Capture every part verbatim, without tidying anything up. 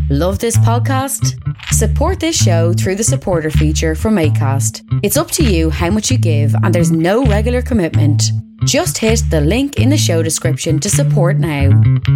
Love this podcast? Support this show through the supporter feature from Acast. It's up to you how much you give and there's no regular commitment. Just hit the link in the show description to support now.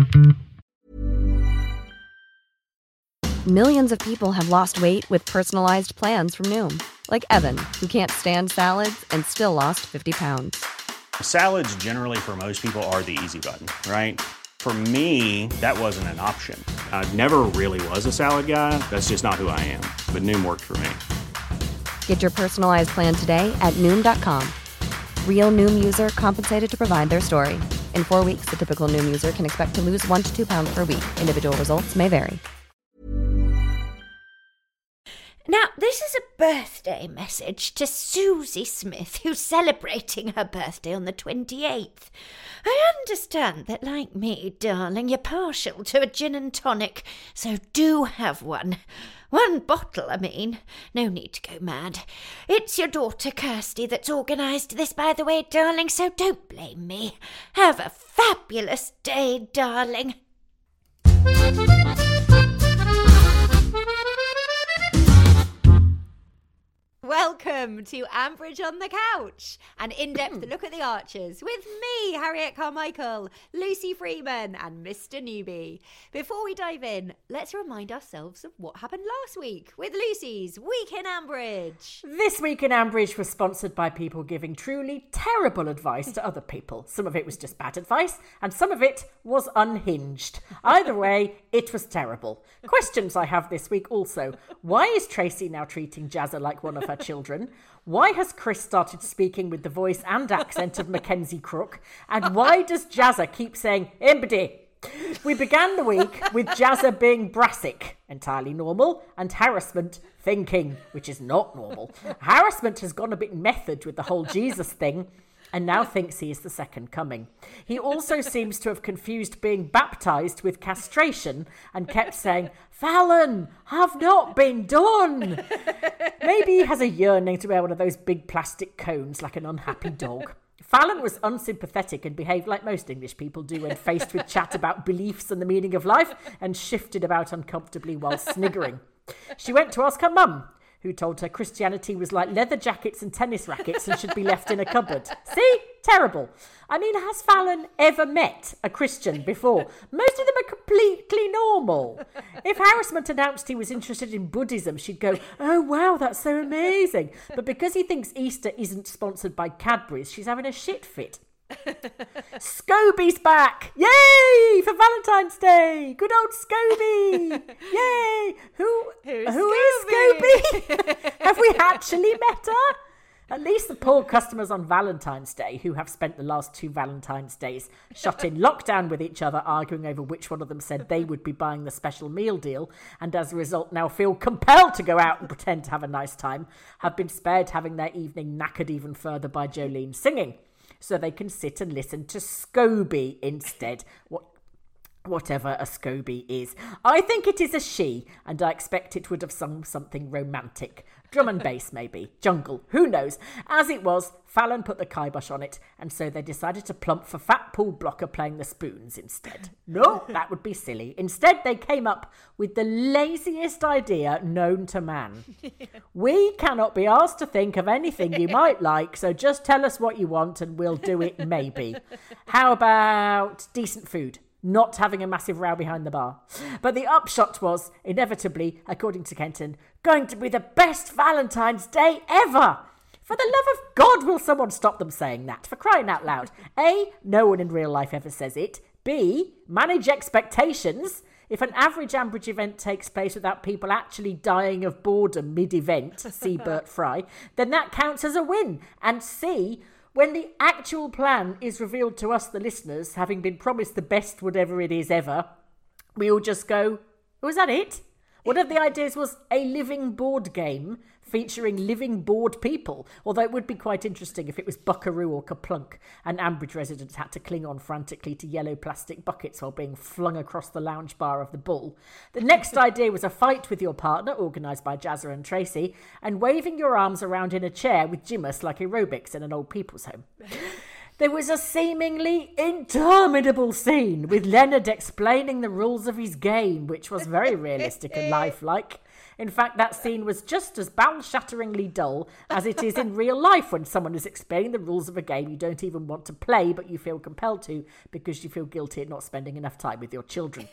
Millions of people have lost weight with personalized plans from Noom. Like Evan, who can't stand salads and still lost fifty pounds. Salads generally for most people are the easy button, right? For me, that wasn't an option. I never really was a salad guy. That's just not who I am. But Noom worked for me. Get your personalized plan today at Noom dot com. Real Noom user compensated to provide their story. In four weeks, the typical Noom user can expect to lose one to two pounds per week. Individual results may vary. Now, this is a birthday message to Susie Smith, who's celebrating her birthday on the twenty-eighth. I understand that, like me, darling, you're partial to a gin and tonic, so do have one. One bottle, I mean. No need to go mad. It's your daughter, Kirsty, that's organised this, by the way, darling, so don't blame me. Have a fabulous day, darling. Welcome to Ambridge on the Couch, an in-depth look at the Archers with me, Harriet Carmichael, Lucy Freeman and Mister Newbie. Before we dive in, let's remind ourselves of what happened last week with Lucy's Week in Ambridge. This Week in Ambridge was sponsored by people giving truly terrible advice to other people. Some of it was just bad advice and some of it was unhinged. Either way, it was terrible. Questions I have this week also. Why is Tracy now treating Jazza like one of her children? Why has Chris started speaking with the voice and accent of Mackenzie Crook? And why does Jazza keep saying Embody? We began the week with Jazza being brassic, entirely normal, and harassment thinking, which is not normal. Harassment has gone a bit method with the whole Jesus thing and now thinks he is the second coming. He also seems to have confused being baptised with castration and kept saying, Fallon, have not been done. Maybe he has a yearning to wear one of those big plastic cones like an unhappy dog. Fallon was unsympathetic and behaved like most English people do when faced with chat about beliefs and the meaning of life and shifted about uncomfortably while sniggering. She went to ask her mum, who told her Christianity was like leather jackets and tennis rackets and should be left in a cupboard. See? Terrible. I mean, has Fallon ever met a Christian before? Most of them are completely normal. If harassment announced he was interested in Buddhism, she'd go, oh, wow, that's so amazing. But because he thinks Easter isn't sponsored by Cadbury's, she's having a shit fit. Scobie's back! Yay! For Valentine's Day! Good old Scobie! Yay! Who, Who's who is Scobie? Have we actually met her? At least the poor customers on Valentine's Day, who have spent the last two Valentine's Days shut in lockdown with each other, arguing over which one of them said they would be buying the special meal deal, and as a result now feel compelled to go out and pretend to have a nice time, have been spared having their evening knackered even further by Jolene singing. So they can sit and listen to Scobie instead. What, whatever a Scobie is. I think it is a she, and I expect it would have sung something romantic. Drum and bass, maybe. Jungle. Who knows? As it was, Fallon put the kibosh on it, and so they decided to plump for Fat Paul Blocker playing the spoons instead. No, that would be silly. Instead, they came up with the laziest idea known to man. We cannot be asked to think of anything you might like, so just tell us what you want and we'll do it maybe. How about decent food? Not having a massive row behind the bar. But the upshot was, inevitably, according to Kenton, going to be the best Valentine's Day ever. For the love of God, will someone stop them saying that? For crying out loud. A, no one in real life ever says it. B, manage expectations. If an average Ambridge event takes place without people actually dying of boredom mid-event, see Bert Fry, then that counts as a win. And C, when the actual plan is revealed to us, the listeners, having been promised the best whatever it is ever, we all just go, oh, is that it? One of the ideas was a living board game featuring living bored people, although it would be quite interesting if it was Buckaroo or Kaplunk and Ambridge residents had to cling on frantically to yellow plastic buckets while being flung across the lounge bar of the Bull. The next idea was a fight with your partner, organised by Jazza and Tracy, and waving your arms around in a chair with Jimus like aerobics in an old people's home. There was a seemingly interminable scene with Leonard explaining the rules of his game, which was very realistic and lifelike. In fact, that scene was just as bowel-shatteringly dull as it is in real life when someone is explaining the rules of a game you don't even want to play, but you feel compelled to because you feel guilty at not spending enough time with your children.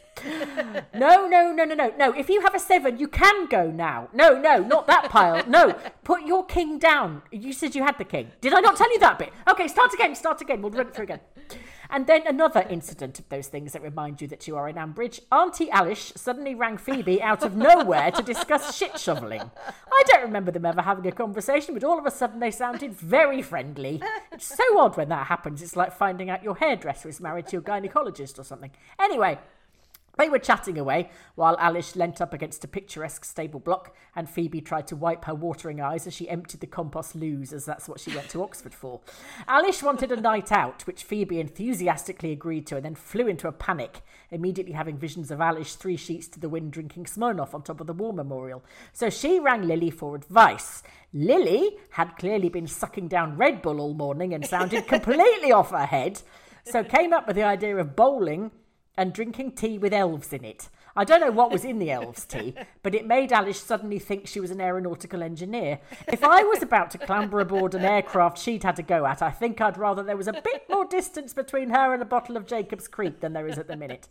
No, no, no, no, no, no. If you have a seven, you can go now. No, no, not that pile. No, put your king down. You said you had the king. Did I not tell you that bit? Okay, start again, start again. We'll run it through again. And then another incident of those things that remind you that you are in Ambridge. Auntie Alice suddenly rang Phoebe out of nowhere to discuss shit shoveling. I don't remember them ever having a conversation, but all of a sudden they sounded very friendly. It's so odd when that happens. It's like finding out your hairdresser is married to your gynaecologist or something. Anyway, they were chatting away while Alice leant up against a picturesque stable block and Phoebe tried to wipe her watering eyes as she emptied the compost loos, as that's what she went to Oxford for. Alice wanted a night out, which Phoebe enthusiastically agreed to, and then flew into a panic, immediately having visions of Alice three sheets to the wind drinking Smirnoff on top of the War Memorial. So she rang Lily for advice. Lily had clearly been sucking down Red Bull all morning and sounded completely off her head, so came up with the idea of bowling and drinking tea with elves in it. I don't know what was in the elves' tea, but it made Alice suddenly think she was an aeronautical engineer. If I was about to clamber aboard an aircraft she'd had to go at, I think I'd rather there was a bit more distance between her and a bottle of Jacob's Creek than there is at the minute.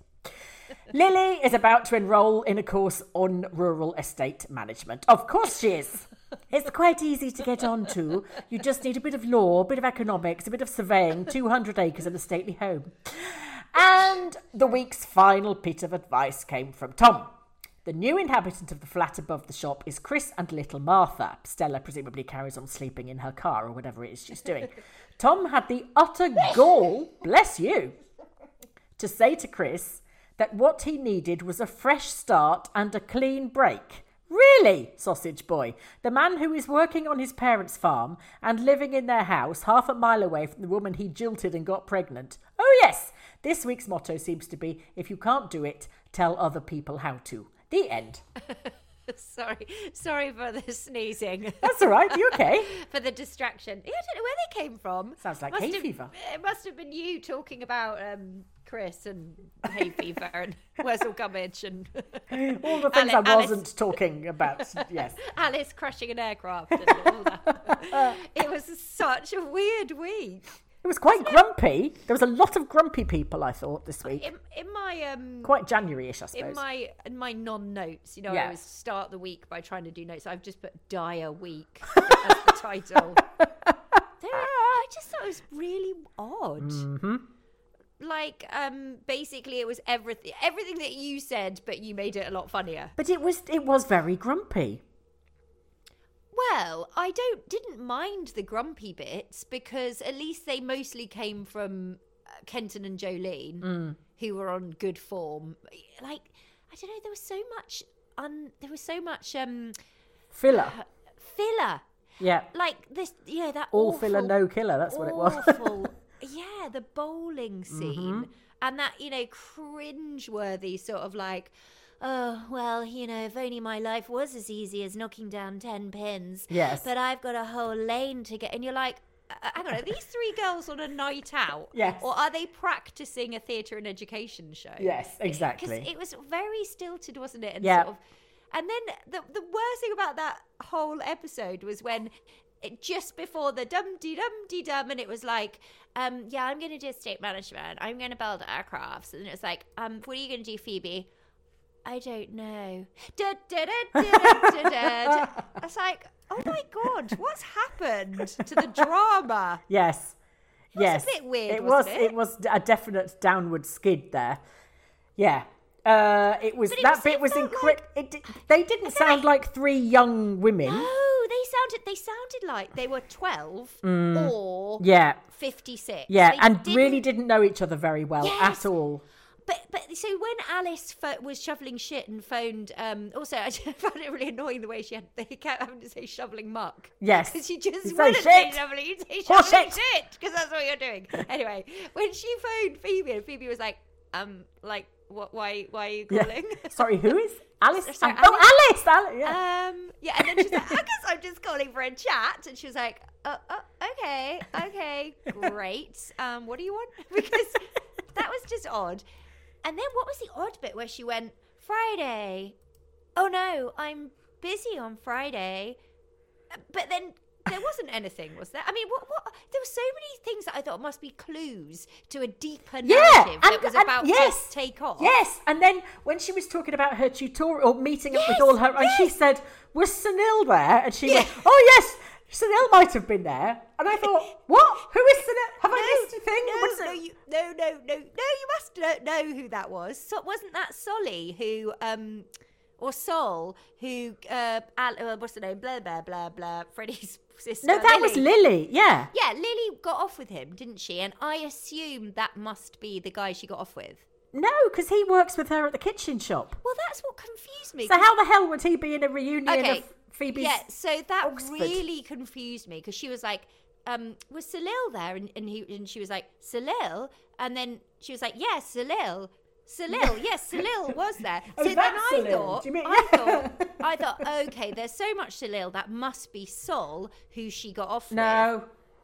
Lily is about to enrol in a course on rural estate management. Of course she is. It's quite easy to get onto. You just need a bit of law, a bit of economics, a bit of surveying, two hundred acres and a stately home. And the week's final bit of advice came from Tom. The new inhabitant of the flat above the shop is Chris and little Martha. Stella presumably carries on sleeping in her car or whatever it is she's doing. Tom had the utter gall, bless you, to say to Chris that what he needed was a fresh start and a clean break. Really, sausage boy? The man who is working on his parents' farm and living in their house half a mile away from the woman he jilted and got pregnant. Oh yes, this week's motto seems to be, if you can't do it, tell other people how to. The end. Sorry, sorry for the sneezing. That's all right. You okay? For the distraction. Yeah, I don't know where they came from. Sounds like must hay have, fever. It must have been you talking about um, Chris and hay fever and Wurzel Gummidge and all the things Alice, I wasn't Alice. talking about. Yes, Alice crashing an aircraft and all that. It was such a weird week. It was quite grumpy. There was a lot of grumpy people, I thought, this week. In, in my um, quite January-ish, I suppose. in my in my non-notes, you know, Yeah. I always start the week by trying to do notes. I've just put "dire week" as the title. There- I just thought it was really odd. Mm-hmm. Like, um, basically, it was everything everything that you said, but you made it a lot funnier. But it was it was very grumpy. Well, I don't didn't mind the grumpy bits because at least they mostly came from uh, Kenton and Jolene, Mm. who were on good form. Like, I don't know, there was so much un there was so much um Filler. filler. Yeah. Like this, you know, that All awful, filler, no killer. That's what it was. awful, yeah, the bowling scene and that, you know, cringe-worthy sort of like, oh, well, you know, if only my life was as easy as knocking down ten pins. Yes. But I've got a whole lane to get. And you're like, uh, hang on, are these three girls on a night out? Yes. Or are they practicing a theatre and education show? Yes, exactly. Because it was very stilted, wasn't it? And Yeah. sort of, and then the the worst thing about that whole episode was when it, just before the dum dee dum dee dum, and it was like, um, yeah, I'm going to do estate management. I'm going to build aircrafts, and it's like, um, what are you going to do, Phoebe? I don't know. Da, da, da, da, da, da, da. It's like, oh my god, what's happened to the drama? Yes. was yes. a bit weird, It was. wasn't it? It was a definite downward skid there. Yeah. Uh, it was But it that was- bit it was felt incredible. It di- they didn't sound like three young women. Oh, they sounded they sounded like they were twelve or Yeah. fifty-six. Yeah, They and didn't- really didn't know each other very well Yes. at all. But but so when Alice pho- was shoveling shit and phoned, um, also I just found it really annoying the way she had they kept having to say shoveling muck. Yes. Because she just You say wouldn't say shit. shoveling, you say Or shoveling shit. shit because that's what you're doing. Anyway, when she phoned Phoebe and Phoebe was like, um, like what? Why? Why are you Yeah. calling? Sorry, who is? Alice. Sorry, oh, Alice. Alice. Yeah. Um, yeah, and then she's like, I guess I'm just calling for a chat. And she was like, oh, oh, okay, okay, great. Um, what do you want? Because that was just odd. And then what was the odd bit where she went, Friday? Oh no, I'm busy on Friday. But then there wasn't anything, was there? I mean, what? What? There were so many things that I thought must be clues to a deeper narrative Yeah, and- that was and- about yes, to take off. Yes, and then when she was talking about her tutorial, meeting up with Yes, all her, and she yes. said, "Was Sunil there?" And she Yeah. went, "Oh yes, Sunil might have been there." And I thought, "What? Who is Sunil? Have I missed a thing? No, What's no, it?" you, no, no, no, no. You must know, know who that was. So wasn't that Solly who, um, or Sol who, uh, Al, uh, what's the name? Blah blah blah blah. Freddie's sister. No, that was Lily. Lily. Yeah. Yeah, Lily got off with him, didn't she? And I assume that must be the guy she got off with. No, because he works with her at the kitchen shop. Well, that's what confused me. So 'cause- how the hell would he be in a reunion Okay, of Phoebe's? yeah, so that Oxford? really confused me because she was like, um, was Salil there? And, and he and she was like, Salil? And then she was like, yes, Salil. Salil, yes, Salil was there. Oh, so then that's I Salil. thought, Do you mean- I thought, I thought, okay, there's so much Salil that must be Sol who she got off with. No.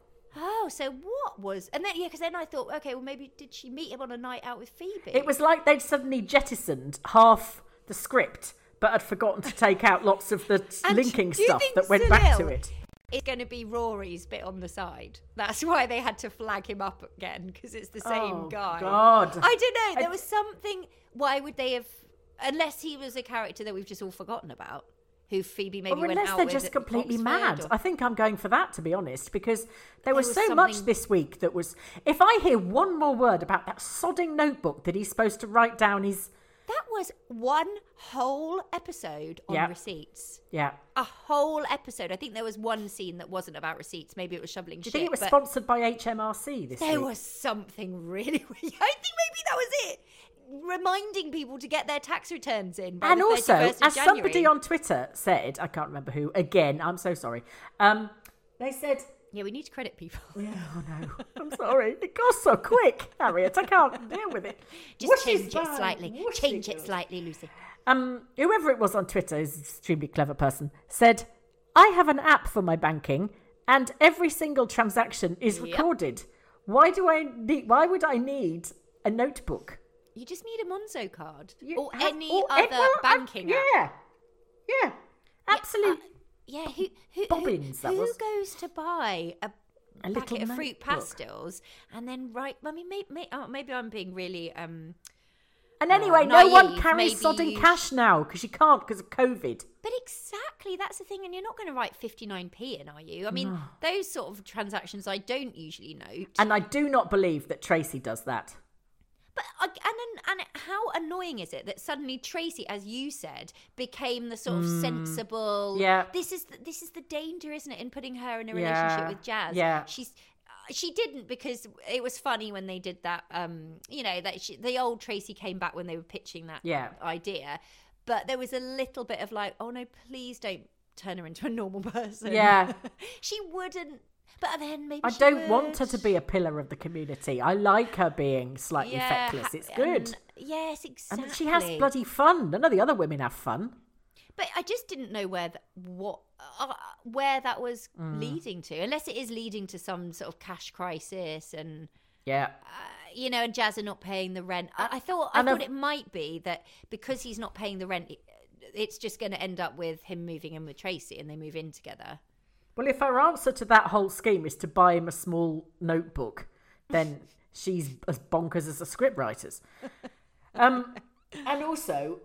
Oh, so what was? And then yeah, because then I thought, okay, well maybe did she meet him on a night out with Phoebe? It was like they'd suddenly jettisoned half the script, but had forgotten to take out lots of the And linking do you stuff think that went back to Salil it. It's going to be Rory's bit on the side. That's why they had to flag him up again, because it's the same Oh, guy. God. I don't know. There I- was something. Why would they have? Unless he was a character that we've just all forgotten about, who Phoebe maybe Or went unless out they're with just at completely Oxford mad. or- I think I'm going for that, to be honest, because there was, was so much something- this week that was... If I hear one more word about that sodding notebook that he's supposed to write down his... That was one whole episode on Yeah. receipts. Yeah. A whole episode. I think there was one scene that wasn't about receipts. Maybe it was shoveling Do you shit. think it was but sponsored by H M R C this there week? was something really weird. I think maybe that was it. Reminding people to get their tax returns in by And the also, thirty-first of as January. somebody on Twitter said, I can't remember who, again, I'm so sorry, um, they said... Yeah, we need to credit people. Yeah, I know. I'm sorry. It goes so quick, Harriet. I can't deal with it. Just Whooshy change it bang, slightly. whooshy Change it goes. slightly, Lucy. Um, whoever it was on Twitter is an extremely clever person, said, I have an app for my banking and every single transaction is Yep. recorded. Why do I need, why would I need a notebook? You just need a Monzo card You or have- any or other any- well, I- banking app. Yeah. Yeah. Absolutely. Yeah, who who, Bobbins, who, that who was. goes to buy a, A packet little of fruit notebook. pastels and then write? I mean, maybe, maybe, oh, maybe I'm being really um. And anyway, no one naive, carries maybe sodding you cash now because you can't because of COVID. But exactly, that's the thing, and you're not going to write fifty-nine p in, are you? I mean, those sort of transactions I don't usually note. And I do not believe that Tracy does that. But uh, and and how annoying is it that suddenly Tracy, as you said, became the sort of sensible? Yeah. This is the, this is the danger, isn't it, in putting her in a Yeah. relationship with Jazz? Yeah. She's. uh, She didn't because it was funny when they did that. Um, you know that she, the old Tracy came back when they were pitching that Yeah. idea, but there was a little bit of like, oh no, please don't turn her into a normal person. Yeah. she wouldn't. But then maybe I she don't would. want her to be a pillar of the community. I like her being slightly Yeah, feckless. ha- It's good. and- yes, exactly. And she has bloody fun. None of the other women have fun. But I just didn't know where that, what uh, where that was Mm. leading to, unless it is leading to some sort of cash crisis, and Yeah. uh, you know, and Jazz are not paying the rent. I, I thought I And thought I've- it might be that because he's not paying the rent, it, it's just going to end up with him moving in with Tracy, and they move in together. Well, if her answer to that whole scheme is to buy him a small notebook, then she's as bonkers as the scriptwriters. Um, and also,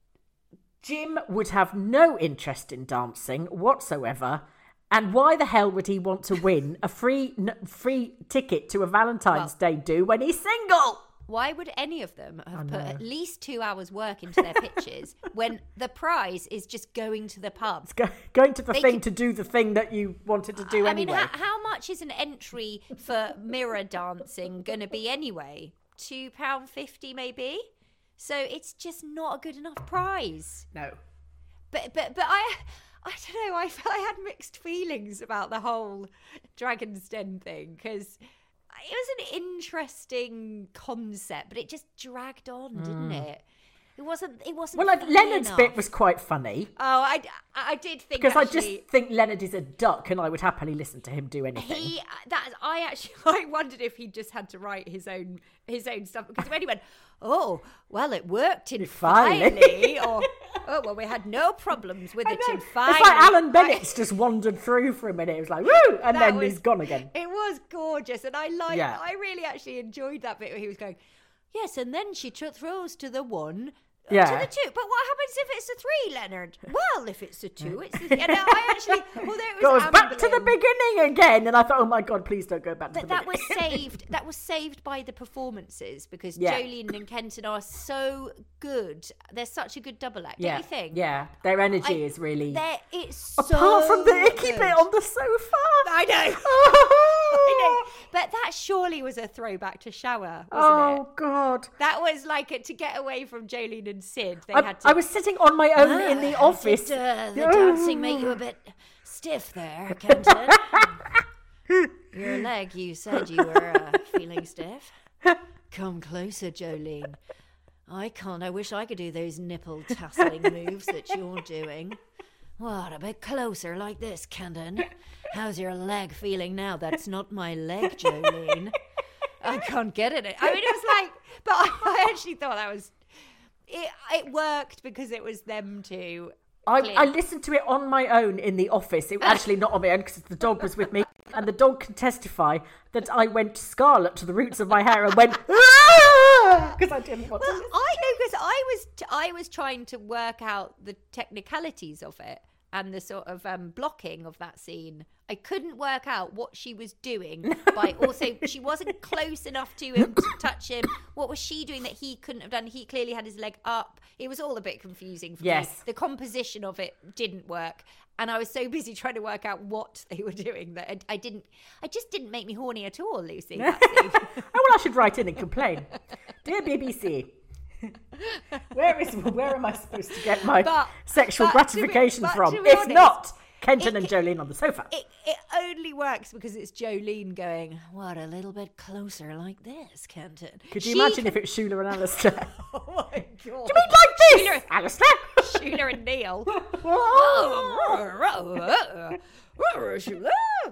Jim would have no interest in dancing whatsoever. And why the hell would he want to win a free n- free ticket to a Valentine's Day do when he's single? Why would any of them have put at least two hours work into their pitches when the prize is just going to the pub? Go- going to the They thing could- to do the thing that you wanted to do I anyway. mean, how, how much is an entry for mirror dancing going to be anyway? two pounds fifty maybe? So it's just not a good enough prize. no. But but but I I don't know, I felt I had mixed feelings about the whole Dragon's Den thing, because it was an interesting concept, but it just dragged on, didn't it? It wasn't. It wasn't. Well, like, funny Leonard's enough. bit was quite funny. Oh, I, I did think Because actually, I just think Leonard is a duck and I would happily listen to him do anything. He that I actually I wondered if he just had to write his own his own stuff because when he went, oh well, it worked in Finally. finally, or oh well, we had no problems with I it know. in finally. It's like Alan I- Bennett's just wandered through for a minute. It was like, woo! And That then was- he's gone again. It was gorgeous, and I like. Yeah. I really actually enjoyed that bit where he was going, yes, and then she tr- throws to the one. uh, Yeah. To the two, but what happens if it's a three, Leonard? Well, if it's a two, it's the. And I actually, although it was Goes back to the ambling- beginning again. And I thought, oh my God, please don't go back to But the that was beginning. saved. That was saved by the performances because Yeah. Jolene and Kenton are so good. They're such a good double act. yeah. Don't you think? Yeah. Their energy I- is really. They're, it's so Apart from the icky good. bit on the sofa. I know. Oh, I know. But that surely was a throwback to Shower, wasn't oh it? God. That was like a, to get away from Jolene and Sid. They I, had to. I was sitting on my own in the Ah, office. Did uh, the dancing make you a bit stiff there, Kenton? Your leg, you said you were uh, feeling stiff. Come closer, Jolene. I can't. I wish I could do those nipple tasseling moves that you're doing. What, a bit closer like this, Kenton? How's your leg feeling now? That's not my leg, Jolene. I can't get it. I mean, it was like, but I, I actually thought that was, it, it worked because it was them two. I, Clear. I listened to it on my own in the office. It actually not on my own because the dog was with me, and the dog can testify that I went scarlet to the roots of my hair and went because I didn't want Well, to. I know because I was I was trying to work out the technicalities of it and the sort of um, blocking of that scene. I couldn't work out what she was doing by also she wasn't close enough to him to touch him. What was she doing that he couldn't have done? He clearly had his leg up. It was all a bit confusing for Yes. me. The composition of it didn't work. And I was so busy trying to work out what they were doing that I, I didn't, I just didn't make me horny at all, Lucy. That scene. Oh, well, I should write in and complain. Dear B B C, where is where am I supposed to get my But- sexual but to be- gratification but from? to be If honest, not, Kenton it- and Jolene on the sofa. It, it only works because it's Jolene going, what, a little bit closer like this, Kenton. Could you She imagine can- if it's Shula and Alistair? Oh my God. Do you mean like this, Sheila- Alistair? Sheila and Neil. Sheila.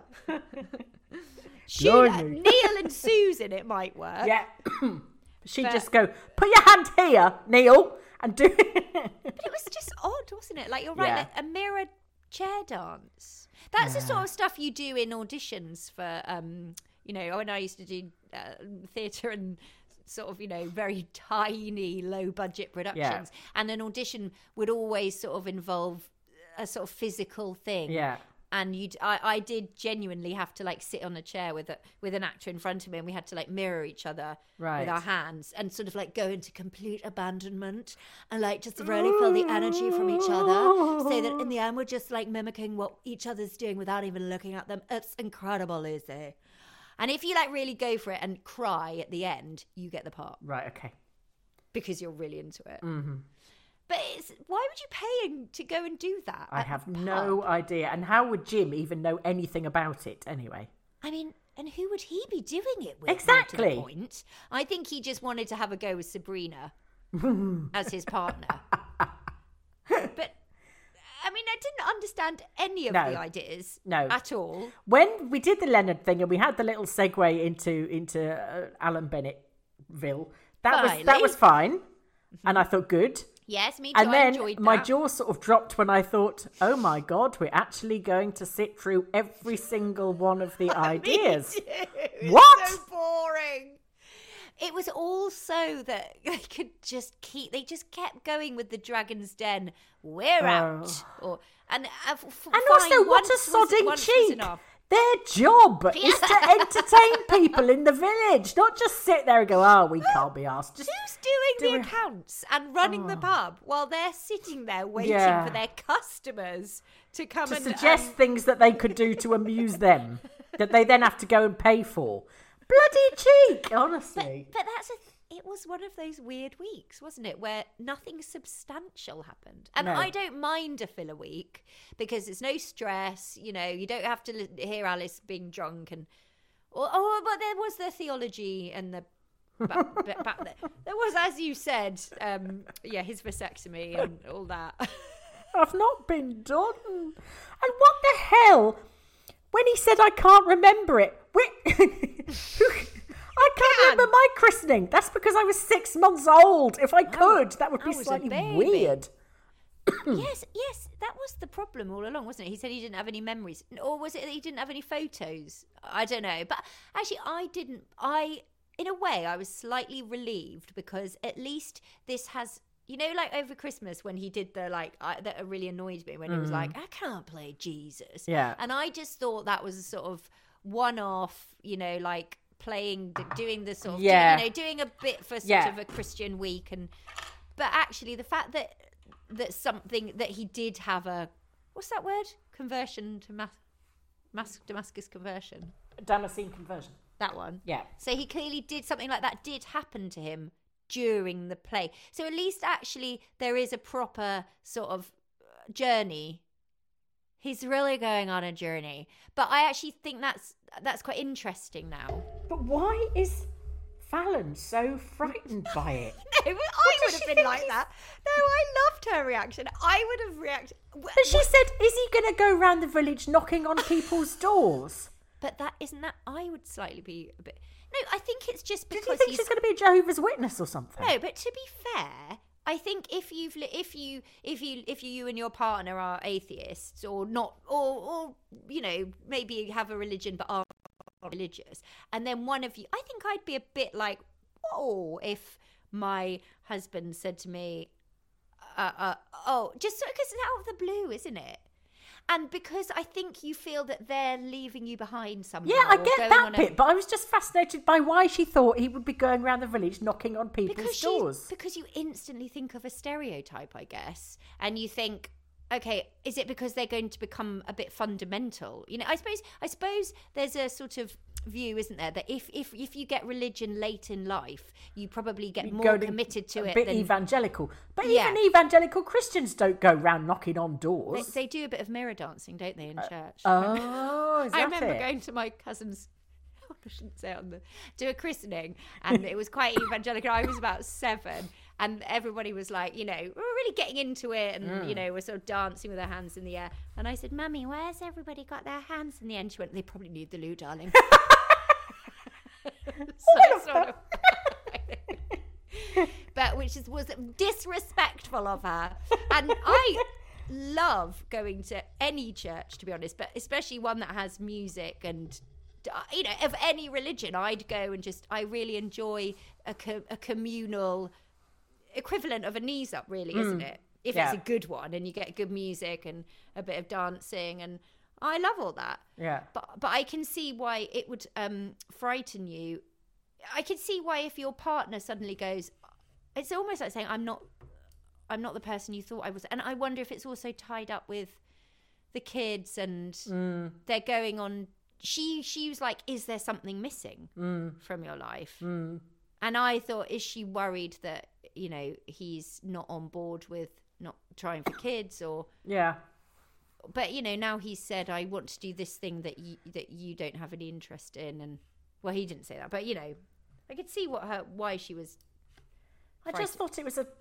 Sheila, Blimey. Neil and Susan, it might work. Yeah. She'd But- just go, put your hand here, Neil, and do it. But it was just odd, wasn't it? Like, you're right, Yeah. like a mirror chair dance. That's the sort of stuff you do in auditions for, um, you know, when I used to do uh, theatre and sort of, you know, very tiny, low budget productions. And an audition would always sort of involve a sort of physical thing. Yeah. And you'd, I, I did genuinely have to like sit on a chair with a, with an actor in front of me, and we had to like mirror each other Right. with our hands and sort of like go into complete abandonment and like just really feel the energy from each other, so that in the end we're just like mimicking what each other's doing without even looking at them. It's incredible, Lucy. And if you like really go for it and cry at the end, you get the part Right, okay. because you're really into it. Mm-hmm. But it's, why would you pay him to go and do that? I at have the no pub? idea. And how would Jim even know anything about it anyway? I mean, and who would he be doing it with? more Exactly. To the point? I think he just wanted to have a go with Sabrina as his partner. But I mean, I didn't understand any of No. the ideas No. at all. When we did the Leonard thing and we had the little segue into into uh, Alan Bennetville, that was that Finally. was fine, and I thought good. Yes, me too. And I then enjoyed my that. jaw sort of dropped when I thought, oh my God, we're actually going to sit through every single one of the ideas. It's What? so boring. It was all so that they could just keep. They just kept going with the Dragon's Den. We're out, or and uh, f- f- Oh. And fine, also, what once a was- sodding once was cheek. enough. Their job is to entertain people in the village, not just sit there and go, oh, we can't be asked. Just Who's doing do the it. Oh. accounts and running the pub while they're sitting there waiting Yeah. for their customers to come to and suggest um, things that they could do to amuse them, that they then have to go and pay for. Bloody cheek, honestly. But that's a. Th- it was one of those weird weeks, wasn't it, where nothing substantial happened. And No. I don't mind a filler week because there's no stress. You know, you don't have to li- hear Alice being drunk and. Oh, oh, but there was the theology and the But, but back there, there was, as you said, um, yeah, his vasectomy and all that. I've not been done. And what the hell? When he said I can't remember it, wait, I can't remember my christening. That's because I was six months old. If I could, that would be slightly weird. yes, yes, that was the problem all along, wasn't it? He said he didn't have any memories, or was it that he didn't have any photos? I don't know, but actually, I didn't. I, in a way, I was slightly relieved because at least this has. You know, like over Christmas when he did the, like, I, that really annoyed me when he was like, I can't play Jesus. Yeah. And I just thought that was a sort of one-off, you know, like playing, doing the sort of, yeah. you know, doing a bit for sort yeah. of a Christian week. And But actually the fact that that something, that he did have a, what's that word? Conversion to Mas- Mas- Damascus conversion. Damascene conversion. That one. Yeah. So he clearly did something like that did happen to him during the play. So at least actually there is a proper sort of journey. He's really going on a journey. But I actually think that's that's quite interesting now. But why is Fallon so frightened by it? No, I would have been like that. No, I loved her reaction. I would have reacted. But she said, is he going to go around the village knocking on people's doors? But that isn't that. I would slightly be a bit. No, I think it's just because Did you think he's... she's going to be a Jehovah's Witness or something? No, but to be fair, I think if you've li- if you if you if you and your partner are atheists or not, or or you know, maybe you have a religion but are religious, and then one of you, I think I'd be a bit like, oh, if my husband said to me, uh, uh, oh, just because it's out of the blue, isn't it? And because I think you feel that they're leaving you behind somehow. Yeah, I get that bit, a... but I was just fascinated by why she thought he would be going around the village knocking on people's because doors. Because you instantly think of a stereotype, I guess, and you think, okay, is it because they're going to become a bit fundamental? You know, I suppose I suppose there's a sort of view, isn't there, that if if if you get religion late in life, you probably get You more go committed to a it. bit than... evangelical, but Yeah. even evangelical Christians don't go round knocking on They, doors. they do a bit of mirror dancing, don't they, in church? Oh, is that I remember it? going to my cousin's, I shouldn't say it on the, to a christening, and it was quite evangelical. I was about seven, and everybody was like, you know, we were really getting into it, and, Mm. you know, we're sort of dancing with our hands in the air. And I said, Mummy, where's everybody got their hands in the air? And she went, they probably need the loo, darling. so sort of... But which is, was disrespectful of her. And I love going to any church, to be honest, but especially one that has music and, you know, of any religion. I'd go and just, I really enjoy a, co- a communal equivalent of a knees up, really, mm. isn't it? If Yeah. it's a good one and you get good music and a bit of dancing, and I love all that. Yeah. But but I can see why it would um, frighten you. I can see why if your partner suddenly goes, it's almost like saying, I'm not I'm not the person you thought I was. And I wonder if it's also tied up with the kids and Mm. they're going on. She she was like, is there something missing Mm. from your life? Mm. And I thought, is she worried that, you know, he's not on board with not trying for kids, or... Yeah. But, you know, now he's said, I want to do this thing that you, that you don't have any interest in. And, well, he didn't say that, but, you know, I could see what her, why she was... I just thought it was a...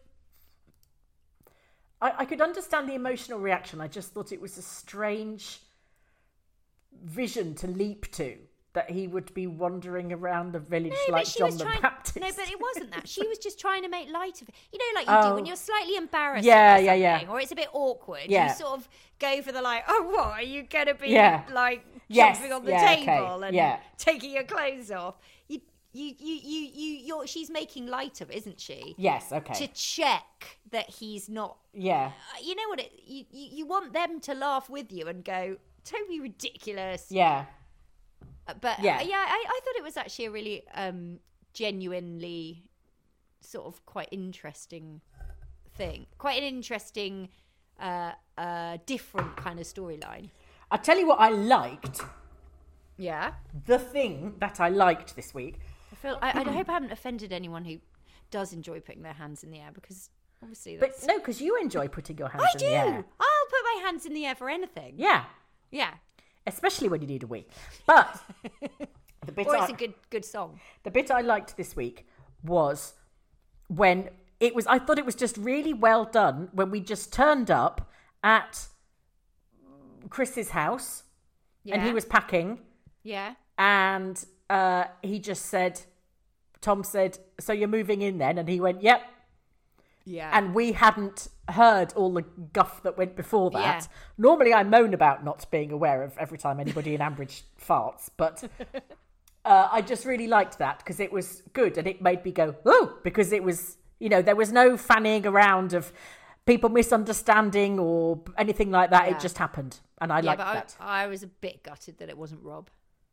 I, I could understand the emotional reaction. I just thought it was a strange vision to leap to, that he would be wandering around the village No, like but she John was the trying, Baptist. No, but it wasn't that. She was just trying to make light of it. You know, like you Oh. do when you're slightly embarrassed Yeah, or yeah, yeah. something, or it's a bit awkward. Yeah. You sort of go for the like, oh, what, are you going to be Yeah. like Yes, jumping on the yeah, okay, table and yeah. taking your clothes off? You, you, you, you, you, you're, she's making light of it, isn't she? Yes, okay. To check that he's not... Yeah. Uh, you know what? It, you, you, you want them to laugh with you and go, don't be ridiculous. Yeah. Uh, But Yeah. yeah, yeah I, I thought it was actually a really um, genuinely sort of quite interesting thing. Quite an interesting, uh, uh, different kind of storyline. I'll tell you what I liked. Yeah. The thing that I liked this week. I feel. I, I hope I haven't offended anyone who does enjoy putting their hands in the air, because obviously But that's... no, because you enjoy putting your hands I in do! the air. I'll put my hands in the air for anything. Yeah. Yeah. Especially when you need a wee. But the bit Or I, it's a good good song. the bit I liked this week was when it was, I thought it was just really well done when we just turned up at Chris's house Yeah. and he was packing Yeah. and uh, he just said, Tom said, so you're moving in then? And he went, yep. Yeah. And we hadn't heard all the guff that went before that. Yeah. Normally I moan about not being aware of every time anybody in Ambridge farts, but uh, I just really liked that because it was good and it made me go, oh, because it was, you know, there was no fanning around of people misunderstanding or anything like that. Yeah. It just happened. And I yeah, liked but that. I, I was a bit gutted that it wasn't Rob.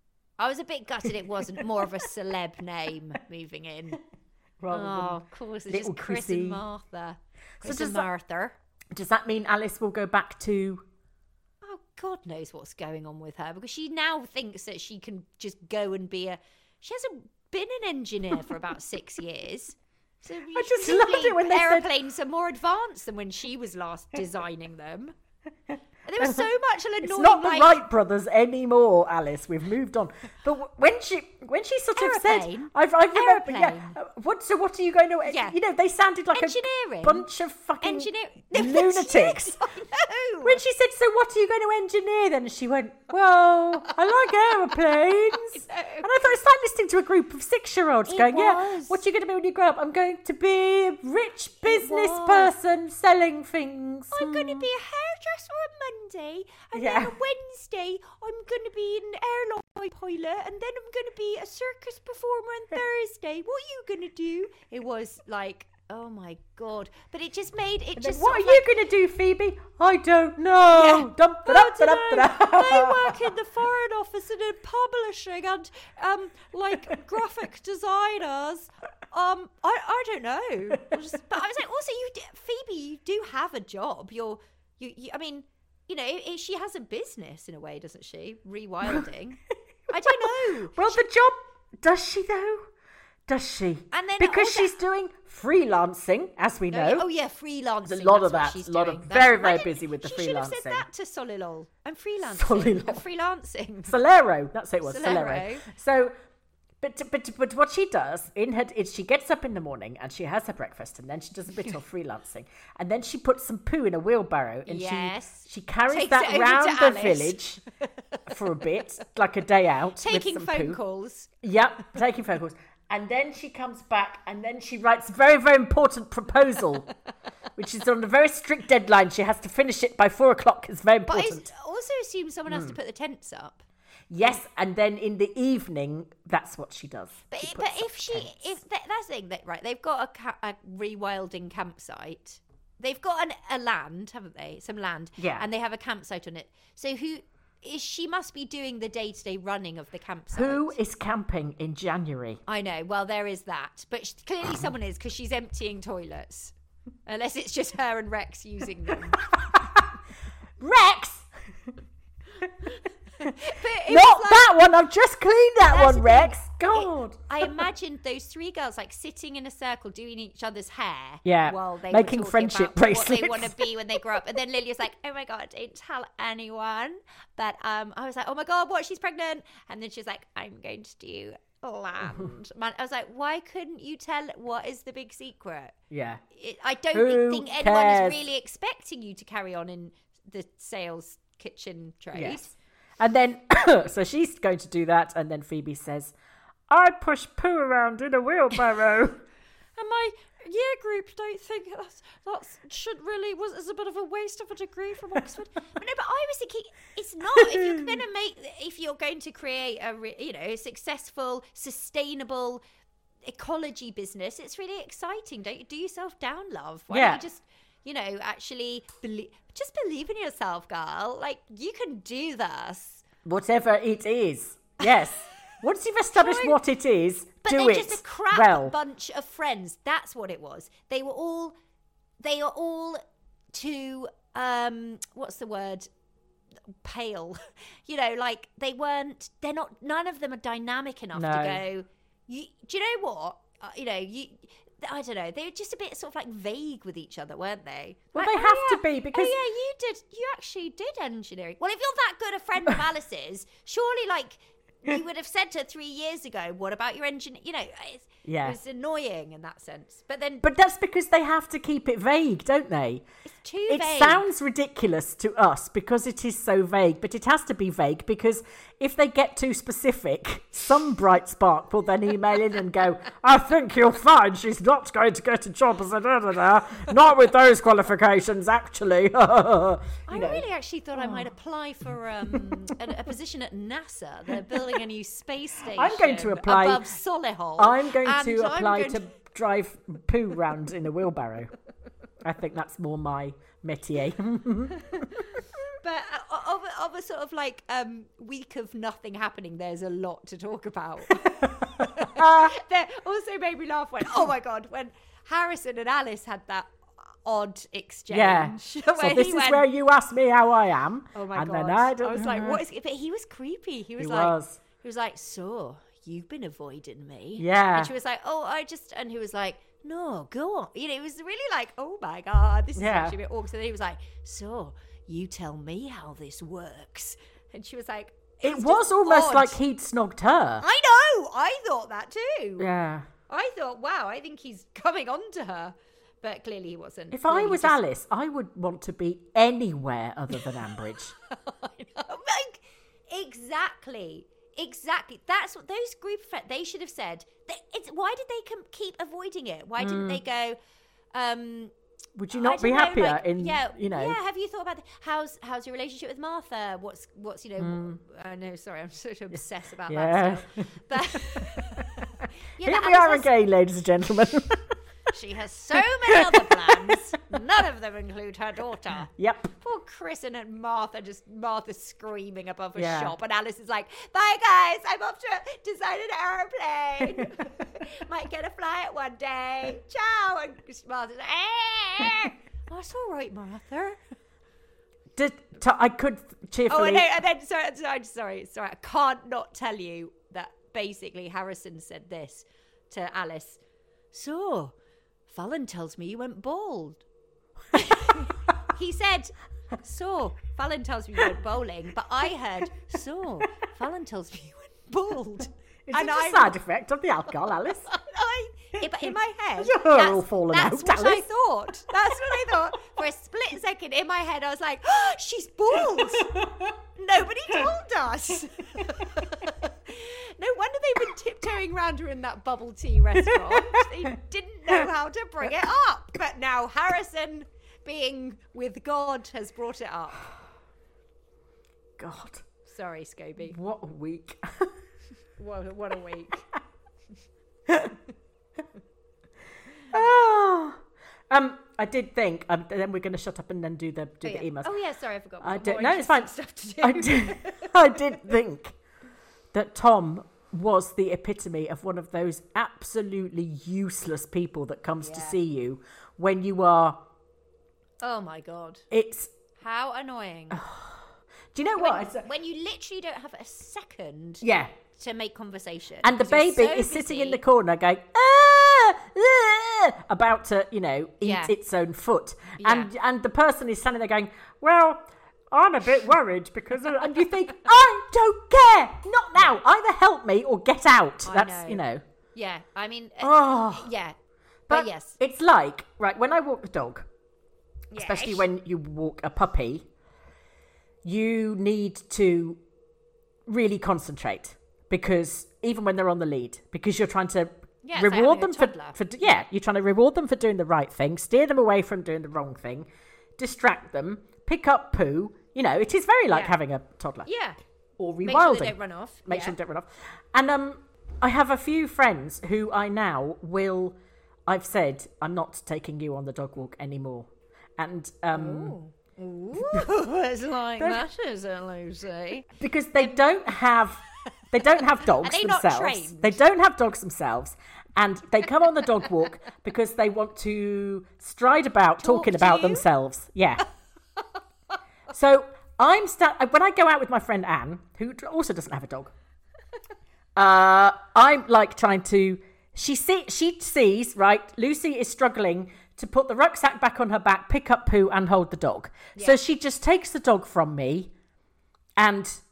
I was a bit gutted it wasn't more of a celeb name moving in. Rather Oh, than of course, it's little just Chris Chrissy. and Martha. Chris does and that- Martha. Does that mean Alice will go back to... Oh, God knows what's going on with her because she now thinks that she can just go and be a. She hasn't been an engineer for about six years. So I just loved it when they said- aeroplanes are more advanced than when she was last designing them. There was so much annoying. It's not the like, Wright brothers anymore, Alice. We've moved on. But w- when she when she sort of said, Aeroplane? I've, I remember, yeah. Aeroplane. uh, What? So what are you going to? Yeah. You know, they sounded like Engineering. a bunch of fucking Engineering. lunatics. I know. When she said, "So what are you going to engineer?" Then she went, "Well, I like aeroplanes." I know. And I thought it's like listening to a group of six-year-olds It going, "Yeah, was. what are you going to be when you grow up?" I'm going to be a rich business was. person selling things. I'm going to Hmm. be a hairdresser on Monday, and Yeah. then on Wednesday I'm going to be an airline pilot, and then I'm going to be a circus performer on Thursday. What are you going to do? It was like, oh my God. But it just made it And then, just. what are sort of you like, going to do, Phoebe? I don't know. Yeah. Dum, I da, da, don't da, know. da, da. I work in the foreign office and in publishing and um like graphic designers. Um, I I don't know. I was just- but I was like, also, you, d- Phoebe, you do have a job. You're you. you I mean, you know, i- she has a business in a way, doesn't she? Rewilding. I don't know. Well, the job, does she though? Does she? And then because also- she's doing freelancing, as we know. Oh yeah, freelancing. There's a lot of that's that, what she's a lot doing. of That's- very, I very didn't- busy with the She should have said freelancing. that to Solilol. I'm freelancing. Solilol. I'm freelancing. Solero, that's what it was, Solero. Solero. So, but, but but what she does in her is she gets up in the morning and she has her breakfast and then she does a bit of freelancing and then she puts some poo in a wheelbarrow and Yes. she she carries Takes that it over round to the Alice. village for a bit, like a day out, Taking with some phone poo. calls. Yep, taking phone calls. And then she comes back and then she writes a very, very important proposal, which is on a very strict deadline. She has to finish it by four o'clock. It's very But important. I also assume someone Hmm. has to put the tents up. Yes, and then in the evening, that's what she does. But She i- puts but up if she tents. if that, that's the thing that right, they've got a, ca- a rewilding campsite. They've got an, a land, haven't they? Some land. Yeah. And they have a campsite on it. So who is she? Must be doing the day to day running of the campsite. Who is camping in January? I know. Well, there is that. But sh- clearly someone is because she's emptying toilets. Unless it's just her and Rex using them. Rex! But it Not was like- that one. I've just cleaned that That's one, the Rex. thing. God. It- I imagined those three girls like sitting in a circle doing each other's hair. Yeah, while they making were talking friendship about what they bracelets. want to be when they grow up. And then Lily's like, "Oh my God, don't tell anyone." But um, I was like, "Oh my God, what? She's pregnant!" And then she's like, "I'm going to do land." Man, I was like, "Why couldn't you tell? What is the big secret?" Yeah. It, I don't Who think anyone cares? is really expecting you to carry on in the sales kitchen trade. Yes. And then, so she's going to do that, and then Phoebe says, I push poo around in a wheelbarrow. And my year group don't think that's that's should really was is a bit of a waste of a degree from Oxford. But no, but I was thinking it's not. If you're going to make, if you're going to create a re, you know successful, sustainable ecology business, it's really exciting. Don't you do yourself down, love? Why Yeah. don't you just you know actually believe, just believe in yourself, girl. Like you can do this. Whatever it is. Yes. Once you've established Try- what it is, But do they're it just a crap well. bunch of friends. That's what it was. They were all, they are all too, um, what's the word? Pale. You know, like they weren't, they're not, none of them are dynamic enough No. to go, you, do you know what? Uh, you know, you, I don't know. They were just a bit sort of like vague with each other, weren't they? Well, Like, they oh, have yeah. to be because- Oh, yeah, you did, you actually did engineering. Well, if you're that good a friend of Alice's, surely like, you would have said to her three years ago, what about your engine? You know, it's, Yeah. it was annoying in that sense. But then But that's because they have to keep it vague, don't they? it's too It vague. sounds ridiculous to us because it is so vague, but it has to be vague because if they get too specific, some bright spark will then email in and go, I think you'll find she's not going to get a job as a da-da-da, not with those qualifications, actually. You I know. really actually thought I might apply for um, a, a position at NASA. They're building a new space station. I'm going to apply- above Solihull. I'm going and to I'm apply going to drive poo round in a wheelbarrow. I think that's more my métier. But uh, of, a- of a sort of like um, week of nothing happening, there's a lot to talk about. That also made me laugh when, oh my God, when Harrison and Alice had that odd exchange. Yeah. So where this he is went, where you ask me how I am. oh my and God. Then I, don't was like, know. what is it? But he was creepy. He was He like, was. he was like, so you've been avoiding me. Yeah. And she was like, oh, I just, and he was like, no, go on. You know, it was really like, oh my God, this is Yeah. actually a bit awkward. So then he was like, so you tell me how this works. And she was like, It it's was just almost odd. like he'd snogged her. I know. I thought that too. Yeah. I thought, wow, I think he's coming on to her. But clearly he wasn't. If I Clearly was just- Alice, I would want to be anywhere other than Ambridge. I know. Like, exactly. Exactly. That's what those group of friends, they should have said. They, it's, why did they com- keep avoiding it? Why didn't they go, um... Would you I not be don't know, happier like, in, yeah, you know? Yeah, have you thought about the, how's how's your relationship with Martha? What's what's you know? Mm. I know, sorry, I'm sort of obsessed about Yeah. that stuff. But yeah, Here but we are Alice again, ladies and gentlemen. has- She has so many other plans. None of them include her daughter. Yep. Poor Chris and Aunt Martha, just Martha screaming above a Yeah. shop, and Alice is like, "Bye guys, I'm off to design an aeroplane. Might get a flight one day. Ciao." And Martha's like, eh. "Oh, it's all right, Martha." Did, t- I could cheerfully... Oh, and then, and then sorry, sorry, sorry, sorry. I can't not tell you that basically Harrison said this to Alice. So, Fallon tells me you went bald. He said, so, Fallon tells me you went bowling, but I heard, so, Fallon tells me you went bald. Is and it I a side effect of the alcohol, Alice? I, yeah, but in my head, Your hair that's, all fallen that's out, what I Alice. thought. That's what I thought. For a split second in my head, I was like, oh, she's bald. Nobody told us. No wonder they've been tiptoeing around her in that bubble tea restaurant. They didn't know how to bring it up. But now Harrison, being with God, has brought it up. God. Sorry, Scobie. What a week. What a, what a week. Oh. Um, I did think, um, then we're going to shut up and then do the do Oh, the yeah. emails. Oh, yeah, sorry, I forgot. I We've got did. more No, it's fine. interesting Stuff to do. I did. I did think that Tom was the epitome of one of those absolutely useless people that comes to Yeah. see you when you are. Oh, my God. It's. How annoying. Do you know when, what? It's, when you literally don't have a second yeah. to make conversation. And the because baby you're so is sitting in busy. the corner going, ah, ah, about to, you know, eat Yeah. its own foot. Yeah. And and the person is standing there going, well, I'm a bit worried because... of, and you think, I don't care. Not now. Either help me or get out. I That's, know. you know. Yeah, I mean, uh, Oh. yeah. But But yes. it's like, right, when I walk the dog, especially Yes. when you walk a puppy, you need to really concentrate because even when they're on the lead, because you're trying to Yeah, it's like reward having them a for, toddler. for yeah, you're trying to reward them for doing the right thing, steer them away from doing the wrong thing, distract them, pick up poo. You know, it is very like Yeah. having a toddler Yeah. or rewilding. Make sure they don't run off. Make yeah. sure they don't run off. And um, I have a few friends who I now will. I've said I'm not taking you on the dog walk anymore, and um, Ooh, it's like that, is it, Lucy? because they don't have they don't have dogs Are they not themselves. trained? They don't have dogs themselves, and they come on the dog walk because they want to stride about Talk talking to about you? themselves. Yeah. So I'm sta- when I go out with my friend Anne, who also doesn't have a dog. Uh, I'm like trying to. She see she sees right. Lucy is struggling to put the rucksack back on her back, pick up poo, and hold the dog. So Yeah. she just takes the dog from me, and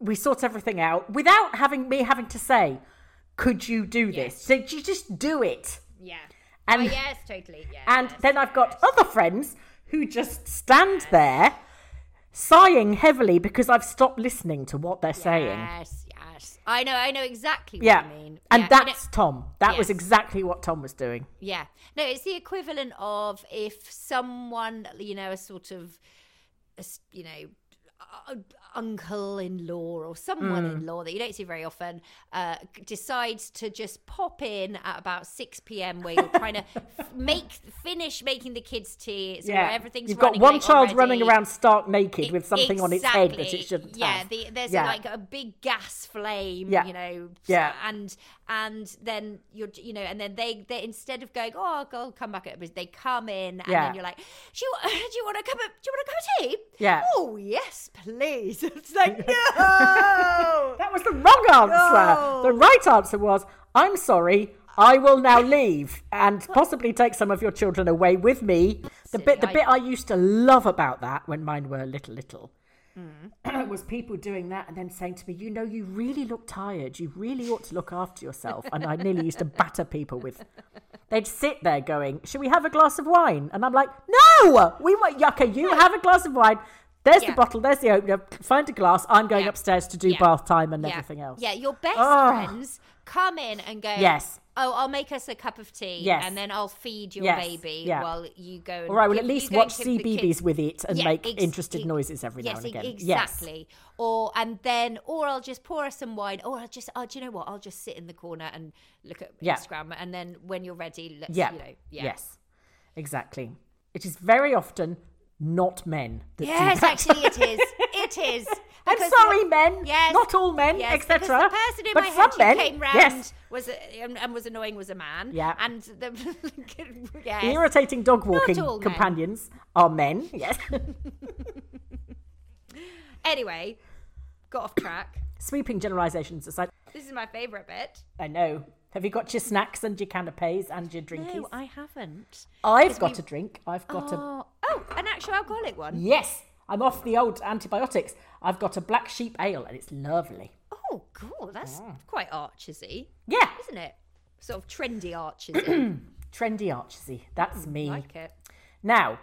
we sort everything out without having me having to say, could you do Yes. this? So you just do it. Yeah. And, oh, yes, totally. Yeah. and yes, then I've got yes. other friends who just stand there sighing heavily because I've stopped listening to what they're saying. Yes, yes. I know, I know exactly what Yeah. you mean. And yeah, that's you know- Tom. That was Yes. exactly what Tom was doing. Yeah. No, it's the equivalent of if someone, you know, a sort of, a s- you know, uh, uncle-in-law or someone-in-law that you don't see very often uh, decides to just pop in at about six p.m. where you're trying to f- make finish making the kids' tea, so where everything's You've got running one late child already. running around stark naked E- with something on its head that it exactly. shouldn't yeah, have. the, there's Yeah. like a big gas flame, Yeah. you know, Yeah. and and then you're, you know, and then they, they instead of going, oh, I'll come back at it, they come in, and Yeah. then you're like, do you, do you want to come? Do you want to come of tea? Yeah. Oh yes, please. It's like no. That was the wrong answer. No. The right answer was, I'm sorry, I will now leave and possibly take some of your children away with me. The bit the I- bit I used to love about that when mine were little, little, Mm. was people doing that and then saying to me, you know, you really look tired. You really ought to look after yourself. And I nearly used to batter people with... They'd sit there going, should we have a glass of wine? And I'm like, no! We want... Okay, you have a glass of wine. There's Yeah. the bottle. There's the opener. Find a glass. I'm going Yeah. upstairs to do Yeah. bath time and Yeah. everything else. Yeah, your best Oh. friends come in and go, Yes. oh, I'll make us a cup of tea, Yes. and then I'll feed your Yes. baby Yeah. while you go. And All right, well, give- at least you go and watch give C the B kids- Bs with it and Yeah, make ex- interested ex- noises every yes, now and again. e- Yes. exactly. Or and then, or I'll just pour us some wine, or I'll just, oh, do you know what? I'll just sit in the corner and look at Yeah. Instagram, and then when you're ready, let's, Yeah. you know, yeah. Yes. Exactly. It is very often not men that Yes, do that. actually, it is. It is. I'm Because sorry, the- men. Yes. Not all men, yes, et cetera. because the person in But my some head men, who came round yes. was a, and, and was annoying was a man. Yeah. And the yes. Irritating dog walking all men. companions are men. Yes. Anyway, got off track. Sweeping generalisations aside, This is my favourite bit. I know. Have you got your snacks and your canapes and your drinkies? No, I haven't. I've Because got we- a drink. I've got a... Oh, oh, an actual alcoholic one. Yes, I'm off the old antibiotics. I've got a black sheep ale and it's lovely. Oh, cool. That's quite archersy, Yeah. isn't it? Sort of trendy archersy. Trendy archersy. That's me. Like it. Now,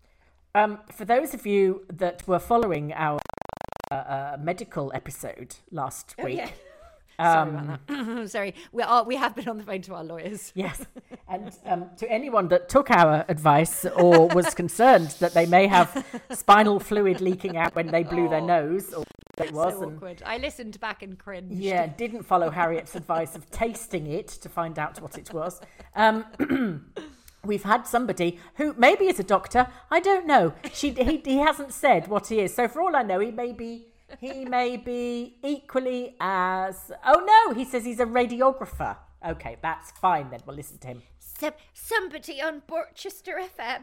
um, for those of you that were following our uh, uh, medical episode last week, yeah. um, Sorry about that. Sorry, we are we have been on the phone to our lawyers. yes, and um, to anyone that took our advice or was concerned that they may have spinal fluid leaking out when they blew their nose, or what it was, So and awkward. I listened back and cringed. yeah, didn't follow Harriet's advice of tasting it to find out what it was. Um, we've had somebody who maybe is a doctor. I don't know. She he, he hasn't said what he is. So for all I know, he may be he may be equally as. Oh no, he says he's a radiographer. Okay, that's fine then. We'll listen to him. Some, somebody on Borchester F M.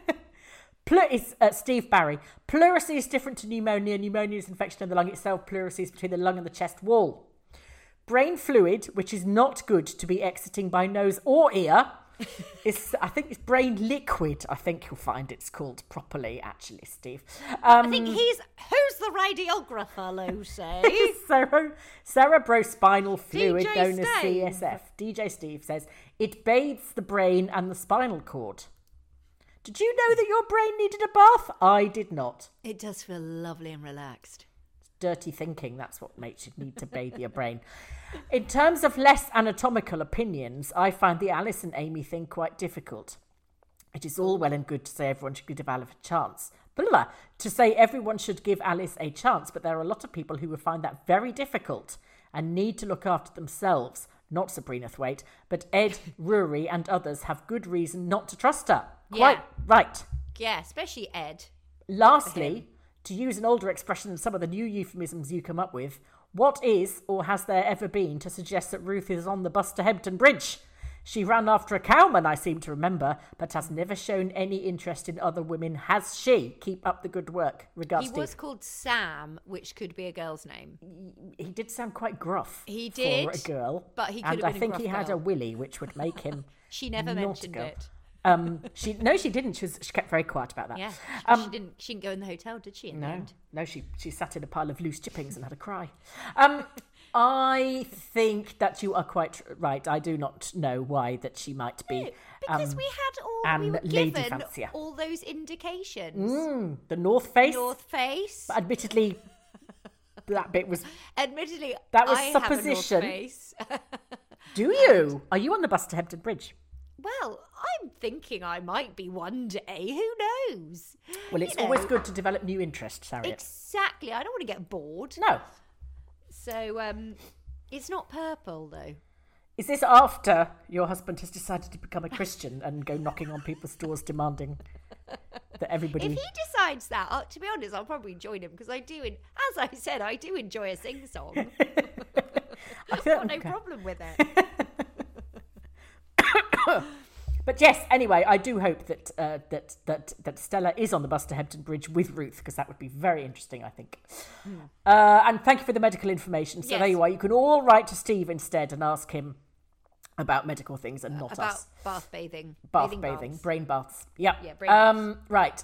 Plur- is uh, Steve Barry. Pleurisy is different to pneumonia. Pneumonia is infection of the lung itself. Pleurisy is between the lung and the chest wall. Brain fluid, which is not good to be exiting by nose or ear, is I think it's brain liquid. I think you'll find it's called properly, actually, Steve. Um, I think he's who's the radiographer, Lucy? Cere- cerebrospinal fluid, D J known as C S F. D J Steve says it bathes the brain and the spinal cord. Did you know that your brain needed a bath? I did not. It does feel lovely and relaxed. Dirty thinking, that's what makes you need to bathe your brain. In terms of less anatomical opinions, I find the Alice and Amy thing quite difficult. It is all well and good to say everyone should give Alice a chance. Blah, to say everyone should give Alice a chance, but there are a lot of people who would find that very difficult and need to look after themselves. Not Sabrina Thwaite, but Ed, Rory and others have good reason not to trust her. Quite Yeah. right. Yeah, especially Ed. Lastly, to use an older expression than some of the new euphemisms you come up with, what is or has there ever been to suggest that Ruth is on the bus to Hempton Bridge? She ran after a cowman, I seem to remember, but has never shown any interest in other women, has she? Keep up the good work. Regards, He Steve. was called Sam, which could be a girl's name. He did sound quite gruff. He for did, a girl, but he could and have I been a think gruff he had girl. a willy, which would make him. She never not a mentioned girl. it. Um, she no, she didn't. She was she kept very quiet about that. Yeah, she, um, she didn't. She didn't go in the hotel, did she? In the No, end? no, she she sat in a pile of loose chippings and had a cry. Um, I think that you are quite right. I do not know why that she might be. No, because um, we had all Anne we were Lady given Fancier. all those indications. Mm, the North Face. North Face. But admittedly, that bit was. Admittedly, That was I supposition. Have a North Face. Do you? Are you on the bus to Hebden Bridge? Well, I'm thinking I might be one day. Who knows? Well, it's You know, always good to develop new interests, Harriet. Exactly. I don't want to get bored. No. So, um, it's not purple though. Is this after your husband has decided to become a Christian and go knocking on people's doors demanding that everybody... If he decides that, uh, to be honest, I'll probably join him because I do, en- as I said, I do enjoy a sing-song. I've got no problem with it. But yes, anyway, I do hope that uh, that that that Stella is on the bus to Hebden Bridge with Ruth, because that would be very interesting, I think. Mm. Uh, and thank you for the medical information. So Yes. there you are. You can all write to Steve instead and ask him about medical things and not About us. bath bathing. Bath bathing, bathing, baths. brain baths. Yep. Yeah, brain um, right.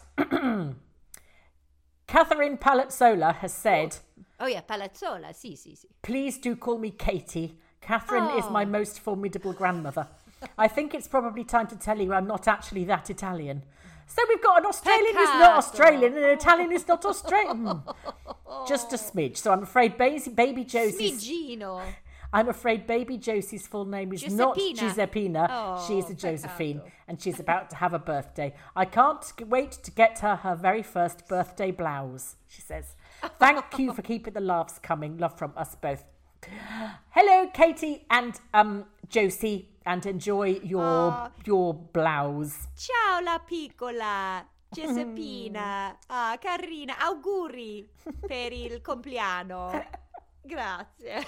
Catherine Palazzola has said, Oh yeah, Palazzola, si, si, si. please do call me Katie. Catherine is Oh. my most formidable grandmother. I think it's probably time to tell you I'm not actually that Italian. So we've got an Australian who's not Peccato. Australian and an Italian who's not Australian. Just a smidge. So I'm afraid baby, baby Josie's... Smigino. I'm afraid baby Josie's full name is not Giuseppina. Giuseppina. Oh, she is a Josephine, peccato. and she's about to have a birthday. I can't g- wait to get her her very first birthday blouse, she says. Thank you for keeping the laughs coming. Love from us both. Hello, Katie and um Josie, and enjoy your Aw. your blouse. Ciao la piccola Giuseppina. Ah, carina. Auguri per il compleanno. Grazie.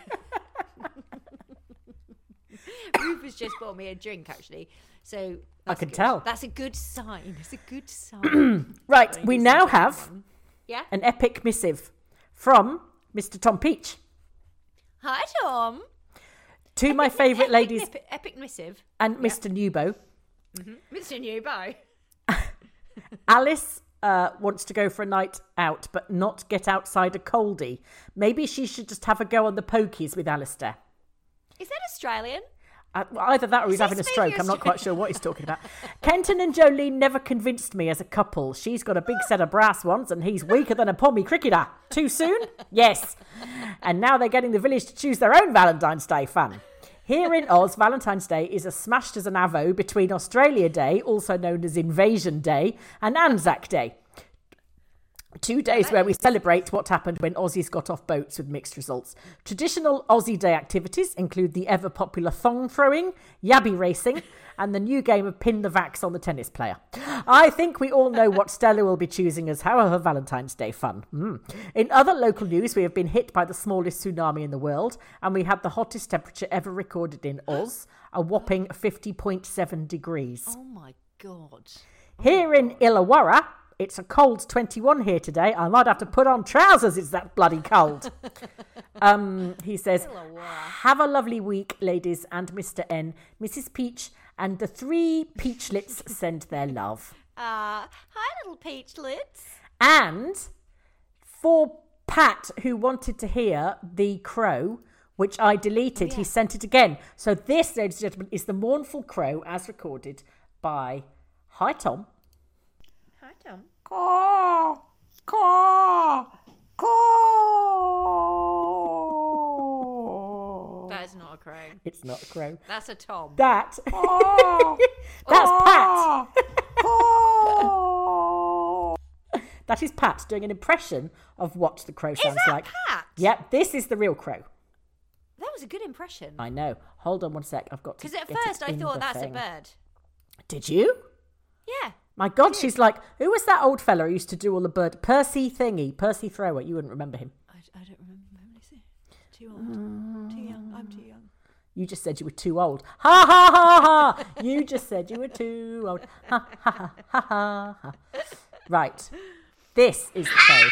Rufus just bought me a drink, actually. So I that's can good. tell. That's a good sign. It's a good sign. Right, we now have Yeah. an epic missive from Mister Tom Peach Hi, Tom. to my favourite Epic ladies nip- Epic missive. and Mister Newbo. Mister Newbo. Alice uh, wants to go for a night out, but not get outside a coldie. Maybe she should just have a go on the pokies with Alistair. Is that Australian? Uh, well, either that or he's Is he having a speaking stroke. I'm not quite sure what he's talking about. Kenton and Jolene never convinced me as a couple. She's got a big set of brass ones and he's weaker than a pommy cricketer. Too soon? Yes. And now they're getting the village to choose their own Valentine's Day fun. Here in Oz, Valentine's Day is as smashed as an avo between Australia Day, also known as Invasion Day, and Anzac Day. Two days where we celebrate what happened when Aussies got off boats with mixed results. Traditional Aussie Day activities include the ever-popular thong throwing, yabby racing, and the new game of pin the vax on the tennis player. I think we all know what Stella will be choosing as her Valentine's Day fun. Mm. In other local news, we have been hit by the smallest tsunami in the world, and we had the hottest temperature ever recorded in Oz, a whopping fifty point seven degrees. Oh my God. Here in Illawarra, it's a cold twenty-one here today. I might have to put on trousers, it's that bloody cold. um, he says, have a lovely week, ladies, and Mister N, Missus Peach, and the three Peachlets send their love. Uh, hi, little peachlets. And for Pat, who wanted to hear The Crow, which I deleted, he sent it again. So this, ladies and gentlemen, is the Mournful Crow as recorded by... Hi, Tom. Hi, Tom. Caw, caw, caw. That is not a crow. It's not a crow. That's a Tom. That. That's Pat. That is Pat doing an impression of what the crow sounds that like. Pat? Yep, this is the real crow. That was a good impression. I know. Hold on one sec. I've got to. Because at get first it I in thought the that's thing. a bird. Did you? Yeah. My God, she's like, who was that old fella who used to do all the bird? Percy Thingy, Percy Thrower. You wouldn't remember him. I, I don't remember. Let me see. Too old. Too young. I'm too young. You just said you were too old. Ha ha ha ha! You just said you were too old. Ha ha ha ha ha ha. Right. This is the show.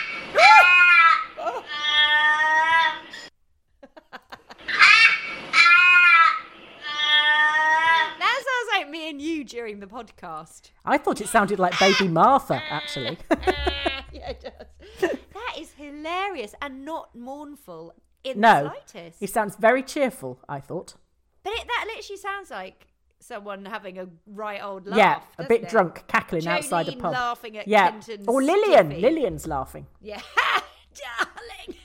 That sounds like me and you during the podcast. I thought it sounded like Baby Martha, actually. Yeah, it does. That is hilarious and not mournful in No, the slightest. he sounds very cheerful, I thought. But it, that literally sounds like someone having a right old laugh. Yeah, a doesn't bit it? drunk, cackling Jolene outside a pub. laughing at yeah. Kenton's Or Lillian. stiffy. Lillian's laughing. Yeah. Darling.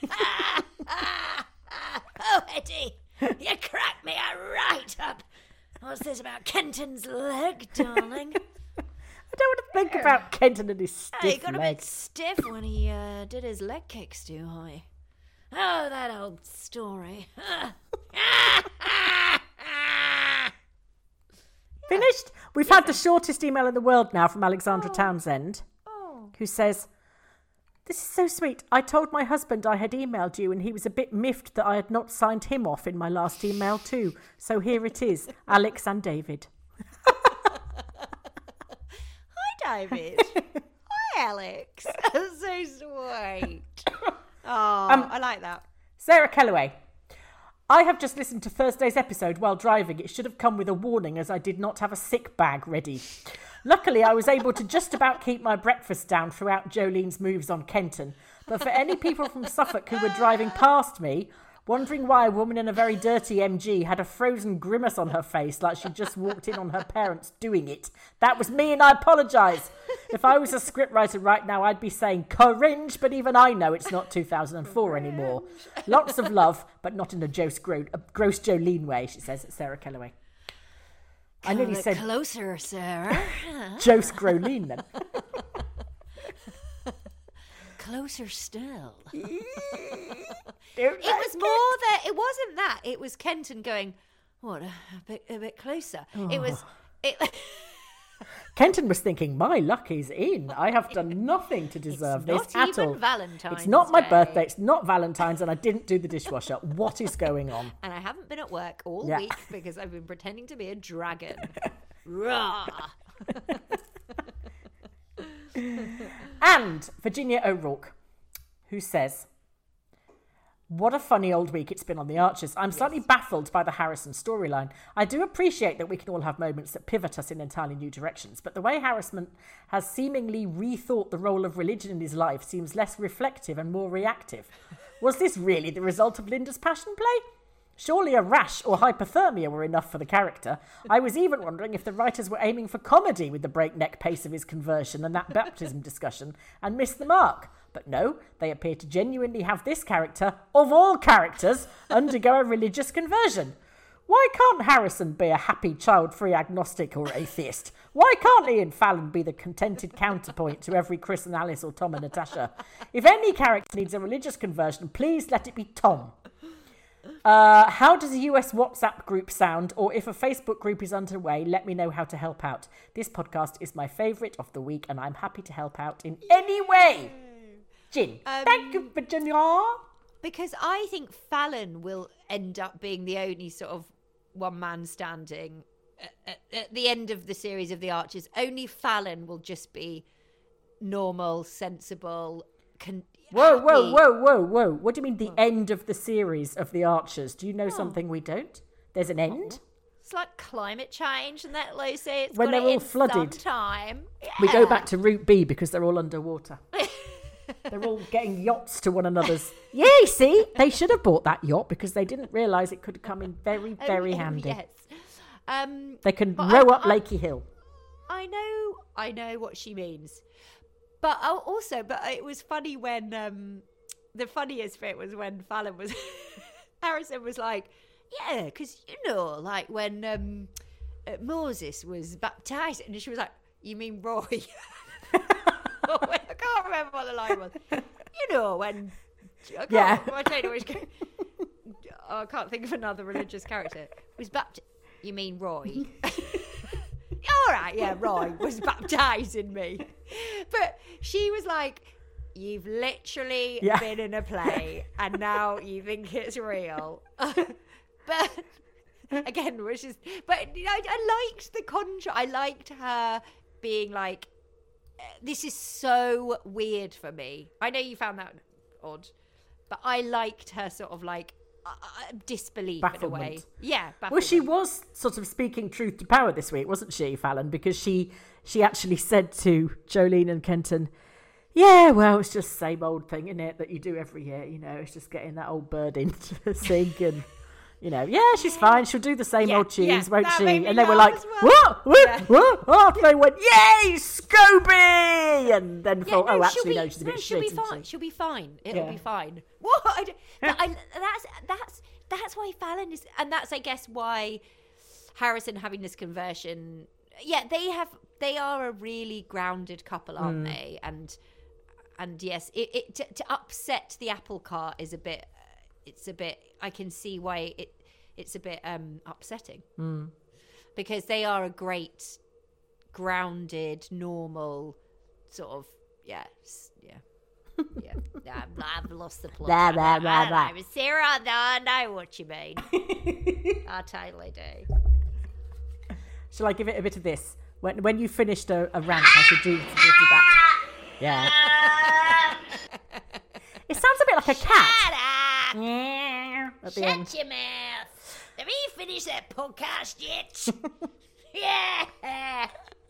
Oh, Eddie, you cracked me right up. What's this about Kenton's leg, darling? I don't want to think about Kenton and his stiff Oh, he got a leg. bit stiff when he uh, did his leg kicks too high. Oh, that old story. Finished? We've had the shortest email in the world now from Alexandra Townsend, who says, "This is so sweet. I told my husband I had emailed you and he was a bit miffed that I had not signed him off in my last email too. So here it is, Alex and David." Hi, David. Hi, Alex. That's so sweet. Oh, Um, I like that. Sarah Kellaway. "I have just listened to Thursday's episode while driving. It should have come with a warning as I did not have a sick bag ready. Luckily, I was able to just about keep my breakfast down throughout Jolene's moves on Kenton. But for any people from Suffolk who were driving past me, wondering why a woman in a very dirty M G had a frozen grimace on her face like she just walked in on her parents doing it, that was me and I apologise. If I was a scriptwriter right now, I'd be saying cringe, but even I know it's not two thousand four anymore. Lots of love, but not in a gross, gro- a gross Jolene way," she says, Sarah Kellaway. I nearly Come said closer, Sarah. Jose Grolene then. Closer still. Don't It like was more that it wasn't that. It was Kenton going, "What, a, a bit, a bit closer." It was. It, Kenton was thinking, my luck is in. I have done nothing to deserve this not at even all. Valentine's It's not my Day. birthday. It's not Valentine's, and I didn't do the dishwasher. What is going on? and I haven't been at work all Yeah. week because I've been pretending to be a dragon. Rah. And Virginia O'Rourke, who says, "What a funny old week it's been on The Archers. I'm slightly baffled by the Harrison storyline. I do appreciate that we can all have moments that pivot us in entirely new directions, but the way Harrison has seemingly rethought the role of religion in his life seems less reflective and more reactive. Was this really the result of Linda's passion play? Surely a rash or hypothermia were enough for the character. I was even wondering if the writers were aiming for comedy with the breakneck pace of his conversion and that baptism discussion and missed the mark. But no, they appear to genuinely have this character, of all characters, undergo a religious conversion. Why can't Harrison be a happy, child-free agnostic or atheist? Why can't Ian Fallon be the contented counterpoint to every Chris and Alice or Tom and Natasha? If any character needs a religious conversion, please let it be Tom. Uh, how does a U S WhatsApp group sound? Or if a Facebook group is underway, let me know how to help out. This podcast is my favourite of the week and I'm happy to help out in any way. Jin, Um, thank you, Virginia. Because I think Fallon will end up being the only sort of one man standing at, at, at the end of the series of The Archers. Only Fallon will just be normal, sensible. Con- Whoa, whoa, happy. whoa, whoa, whoa. What do you mean the end of the series of The Archers? Do you know something we don't? There's an end? It's like climate change, and that Lucy. It's When got they're it all in flooded. sometime. We go Yeah. back to Route B because they're all underwater. They're all getting yachts to one another's. Yeah, see? They should have bought that yacht because they didn't realise it could come in very, Oh, very oh, handy. Yes. Um, They can but row I- up I- Lakey Hill. I know, I know what she means, but oh, also, but it was funny when um, the funniest bit was when Fallon was Harrison was like, yeah, because you know, like when um, uh, Moses was baptized, and she was like, you mean Roy? I can't remember what the line was. You know when? I can't, Yeah. I don't know which. I can't think of another religious character. Was baptized. You mean Roy? All right, yeah, Roy was baptising me. But she was like, you've literally Yeah. been in a play and now you think it's real. But again, which is, but you know, I, I liked the contra. I liked her being like, this is so weird for me. I know you found that odd, but I liked her sort of like, uh, disbelief Bafflement. in a way. Yeah, bafflement. Well, she was sort of speaking truth to power this week, wasn't she, Fallon? Because she she actually said to Jolene and Kenton, yeah, well, it's just the same old thing, isn't it, that you do every year, you know, it's just getting that old bird in to sing and, you know, yeah, she's fine, she'll do the same Yeah, old tunes, yeah, won't that she? made me And they were laugh like, as well. what? What? Yeah. What? Oh, they went, yay, Scooby! And then Yeah, thought, no, oh, she'll actually, be, no, she's a bit no, shit, she'll be isn't fine. she? She'll be fine. It'll Yeah. be fine. What? I, d- but I, that's that's that's why Fallon is, and that's I guess why Harrison having this conversion. Yeah, they have. They are a really grounded couple, aren't Mm. they? And and yes, it, it to, to upset the apple cart is a bit. It's a bit. I can see why it. It's a bit um, upsetting Mm. because they are a great, grounded, normal sort of. Yeah, s- yeah. Yeah, I've, I've lost the plot. Blah, blah, blah, I, blah. I, I, Sarah, no, I know what you mean. I totally do. Shall I give it a bit of this? When when you finished a, a rant, I should do, do that. Yeah. It sounds a bit like a cat. Shut up! At the end. Shut your mouth! Have you finished that podcast yet? Yeah!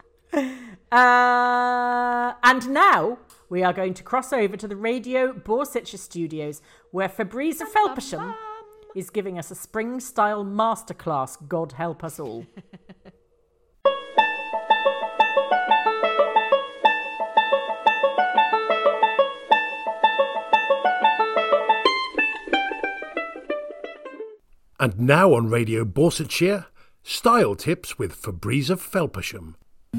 Uh, and now we are going to cross over to the Radio Borsetshire studios, where Fabrice of Felpersham is giving us a spring-style masterclass, God help us all. And now on Radio Borsetshire, Style Tips with Fabrice of Felpersham.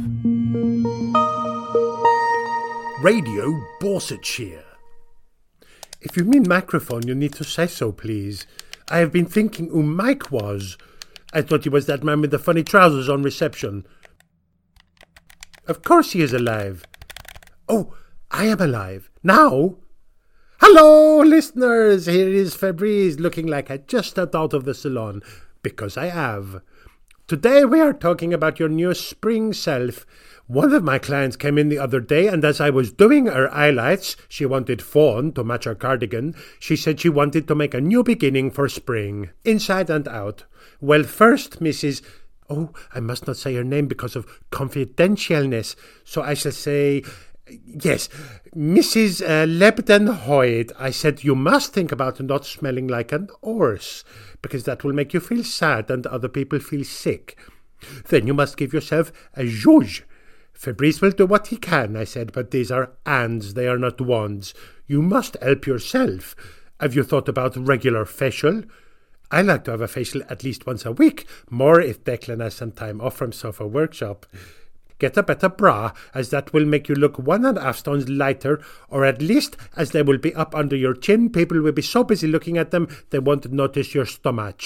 Radio Borsetshire. If you mean microphone, you need to say so, please. I have been thinking who Mike was. I thought he was that man with the funny trousers on reception. Of course he is alive. Oh, I am alive. Now? Hello, listeners! Here is Fabrice looking like I just stepped out of the salon, because I have. Today we are talking about your new spring self. One of my clients came in the other day, and as I was doing her highlights, she wanted fawn to match her cardigan. She said she wanted to make a new beginning for spring, inside and out. Well, first, Missus Oh, I must not say her name because of confidentialness, so I shall say... Yes, Missus Uh, Lebden-Hoyd, I said you must think about not smelling like an horse, because that will make you feel sad and other people feel sick. Then you must give yourself a zhuzh. Fabrice will do what he can, I said, but these are ands, they are not wands. You must help yourself. Have you thought about regular facial? I like to have a facial at least once a week, more if Declan has some time off from Sofa Workshop. Get a better bra, as that will make you look one and a half stones lighter, or at least as they will be up under your chin, people will be so busy looking at them they won't notice your stomach.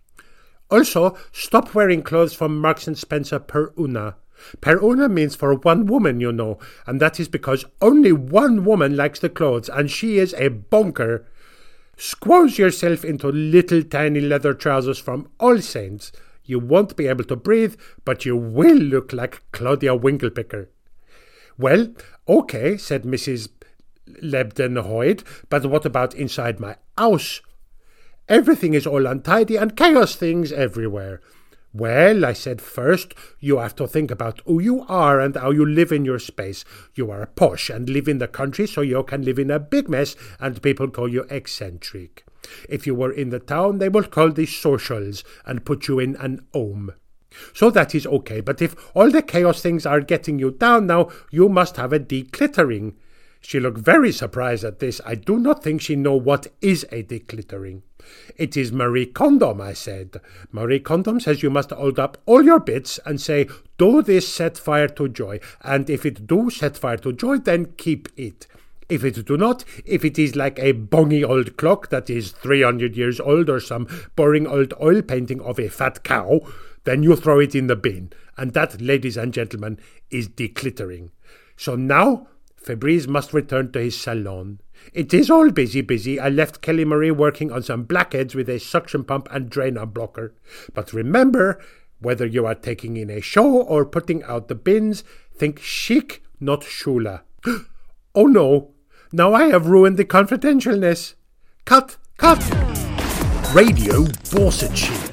Also, stop wearing clothes from Marks and Spencer per una. Per una means for one woman, you know, and that is because only one woman likes the clothes, and she is a bonker. Squoze yourself into little tiny leather trousers from All Saints. You won't be able to breathe, but you will look like Claudia Winklepicker. Well, okay, said Missus Lebden-Hoyd, but what about inside my house? Everything is all untidy and chaos things everywhere. Well, I said, first, you have to think about who you are and how you live in your space. You are posh and live in the country, so you can live in a big mess and people call you eccentric. If you were in the town, they will call these socials and put you in an home. So that is okay, but if all the chaos things are getting you down now, you must have a decluttering. She looked very surprised at this. I do not think she know what is a decluttering. It is Marie Kondo, I said. Marie Kondo says you must hold up all your bits and say, do this set fire to joy, and if it do set fire to joy, then keep it. If it do not, if it is like a bongy old clock that is three hundred years old or some boring old oil painting of a fat cow, then you throw it in the bin. And that, ladies and gentlemen, is decluttering. So now, Fabrice must return to his salon. It is all busy, busy. I left Kelly Marie working on some blackheads with a suction pump and drainer blocker. But remember, whether you are taking in a show or putting out the bins, think chic, not shula. Oh no! Now I have ruined the confidentialness. Cut! Cut! Radio Borsetshire.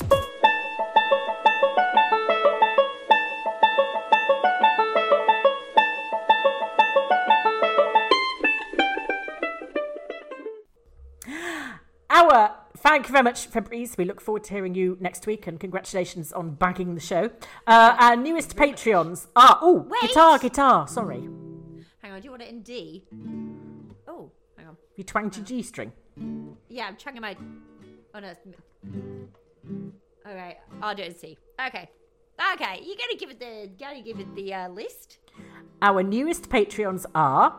Our thank you very much, Fabrice. We look forward to hearing you next week, and congratulations on bagging the show. Uh, our newest Patreons are oh Wait. guitar, guitar. Sorry, Hang on, do you want it in D? Oh, hang on. you twanged your G string. Yeah, I'm trying my. Oh no. It's... Okay, I'll do it in C. Okay. Okay, you gotta give it the. Gotta give it the uh, list. Our newest Patreons are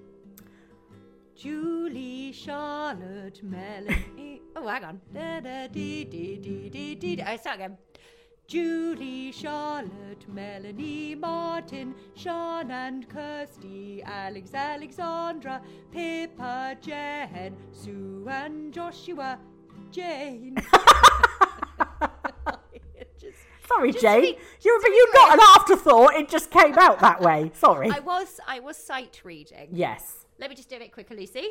Julie, Charlotte, Melanie. Oh, hang on. Da, da, dee, dee, dee, dee, dee. Oh, start again. Julie, Charlotte, Melanie, Martin, Sean and Kirsty, Alex, Alexandra, Pippa, Jen, Sue and Joshua, Jane. Just, sorry, just Jane. to be- You to be you got clear. an afterthought. It just came out that way. Sorry. I was I was sight reading. Yes. Let me just do it quicker, Lucy.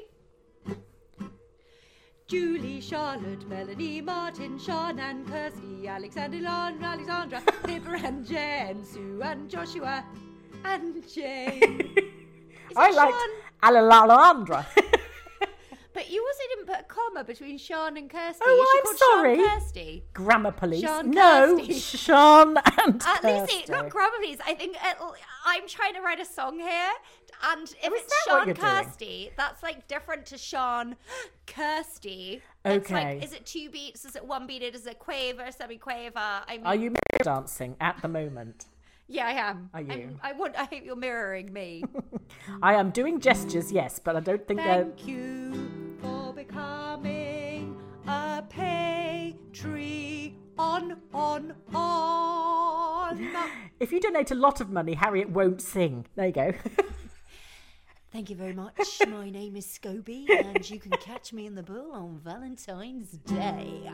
Julie, Charlotte, Melanie, Martin, Sean and Kirsty, Alexander, Lon, Alexandra, Pippa and Jen, Sue and Joshua, and Jane. Is I it liked Sean? Alalandra. But you also didn't put a comma between Sean and Kirsty. Oh, Is she I'm called sorry. Sean Kirsty? Grammar police. Sean no, Kirsty. Sean and Uh, Lucy, Kirsty. not grammar, please. I think it'll, I'm trying to write a song here, and if Oh, is it's that what Sean you're doing? Kirsty, that's like different to Sean Kirsty. It's Okay. like, is it two beats? Is it one beat? Is it quaver, semi-quaver? I mean, Are you mirror dancing at the moment? yeah, I am. Are you? I'm, I want. I hope you're mirroring me. I am doing gestures, yes, but I don't think they're. Thank you for becoming a Patreon. On, on, on. If you donate a lot of money, Harriet won't sing. There you go. Thank you very much. My name is Scobie, and you can catch me in the bull on Valentine's Day.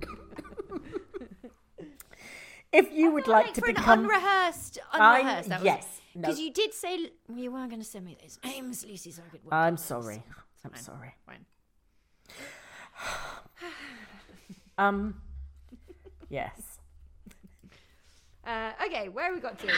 If you would like, to for become. an unrehearsed, I'm- unrehearsed. that was- yes, no. Because you did say well, you weren't going to send me those names, Lucy. So I could work I'm on sorry. those. I'm Fine, sorry. Fine. Um. Yes. Uh, okay, where have we got to?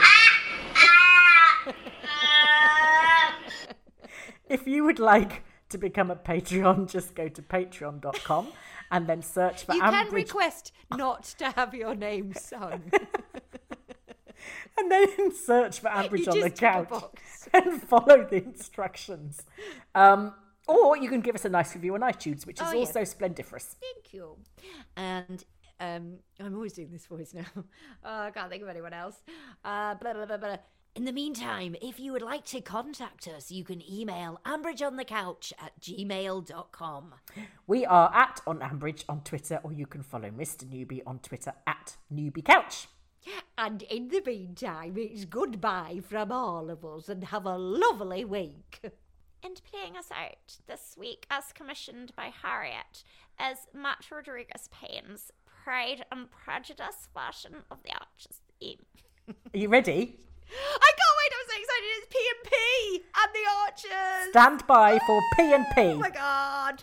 If you would like to become a Patreon, just go to patreon dot com and then search for You can Ambridge. request not to have your name sung. And then search for Ambridge You on the just tick a couch box. and follow the instructions. Um, or you can give us a nice review on iTunes, which is Oh, yeah. also splendiferous. Thank you. And um, I'm always doing this voice now. Oh, I can't think of anyone else. Uh, blah, blah, blah, blah. In the meantime, if you would like to contact us, you can email ambridgeonthecouch at gmail dot com. We are at On Ambridge on Twitter, or you can follow Mister Newbie on Twitter at NewbieCouch. And in the meantime, it's goodbye from all of us and have a lovely week. And playing us out this week, as commissioned by Harriet, is Matt Rodriguez Payne's Pride and Prejudice version of the Archer's theme. Are you ready? I can't wait, I'm so excited, it's P and P and the Archers. Stand by for P and P. Oh my god.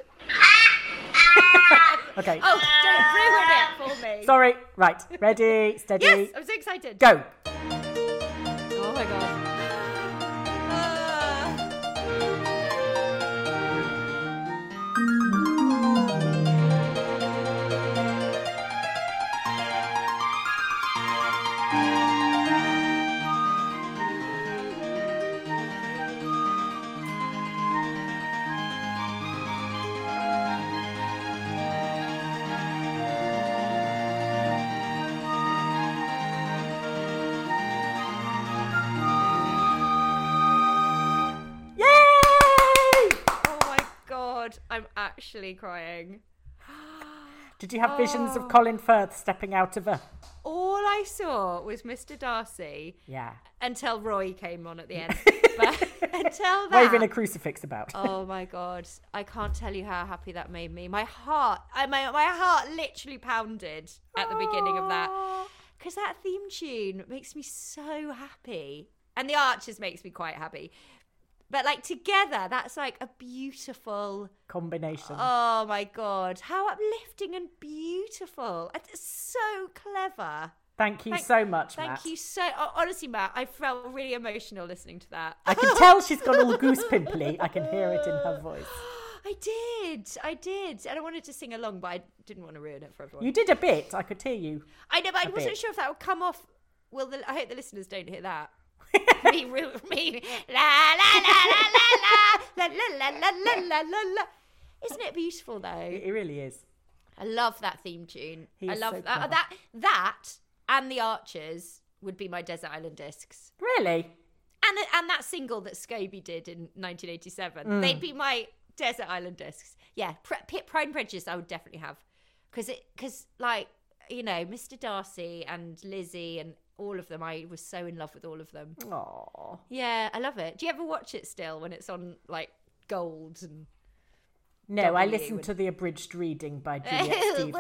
Okay. Oh, don't ruin it for me. Sorry. Right. Ready, steady, Yes, I'm so excited. go. Oh my god. Ah. I'm actually crying. Did you have visions of Colin Firth stepping out of a... All I saw was Mister Darcy Yeah. until Roy came on at the end. But until that... Waving a crucifix about. Oh my god. I can't tell you how happy that made me. My heart, I, my, my heart literally pounded at the beginning of that. Because that theme tune makes me so happy. And the Archers makes me quite happy. But like together, that's like a beautiful combination. Oh my God. How uplifting and beautiful. It's so clever. Thank you thank, so much, thank Matt. Thank you so... Honestly, Matt, I felt really emotional listening to that. I can tell she's got all goose pimply. I can hear it in her voice. I did. I did. And I wanted to sing along, but I didn't want to ruin it for everyone. You did a bit. I could hear you. I know, but I wasn't bit. sure if that would come off. Well, the, I hope the listeners don't hear that. me, me, la, la, la, la, la, la, la, la, la, la, la, la. Isn't it beautiful, though? It really is. I love that theme tune. He I is love so that. clever. That that and the Archers would be my Desert Island discs. Really? And and that single that Scobie did in nineteen eighty-seven. Mm. They'd be my Desert Island discs. Yeah, P- Pride and Prejudice I would definitely have. Because, it, cause, like, you know, Mister Darcy and Lizzie and all of them, I was so in love with all of them. Aww. Yeah, I love it. Do you ever watch it still when it's on, like, gold and... No, W I listened and... to the abridged reading by Juliet Stevens.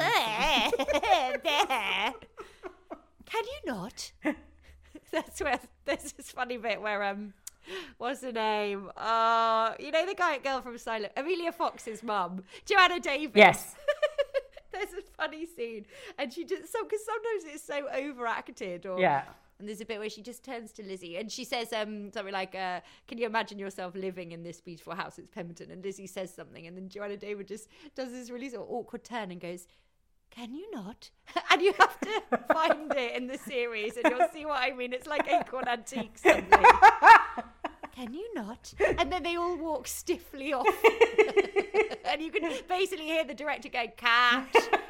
Can you not? That's where there's this funny bit where um, what's her name? Uh, you know the guy girl from Silent, Amelia Fox's mum, Joanna Davis. Yes. There's a funny scene, and she just so because sometimes it's so overacted, or Yeah. And there's a bit where she just turns to Lizzie and she says um, something like, uh, can you imagine yourself living in this beautiful house? It's Pemberton. And Lizzie says something. And then Joanna Davis just does this really sort of awkward turn and goes, can you not? And you have to find it in the series and you'll see what I mean. It's like Acorn Antiques suddenly. Can you not? And then they all walk stiffly off. And you can basically hear the director go, cat.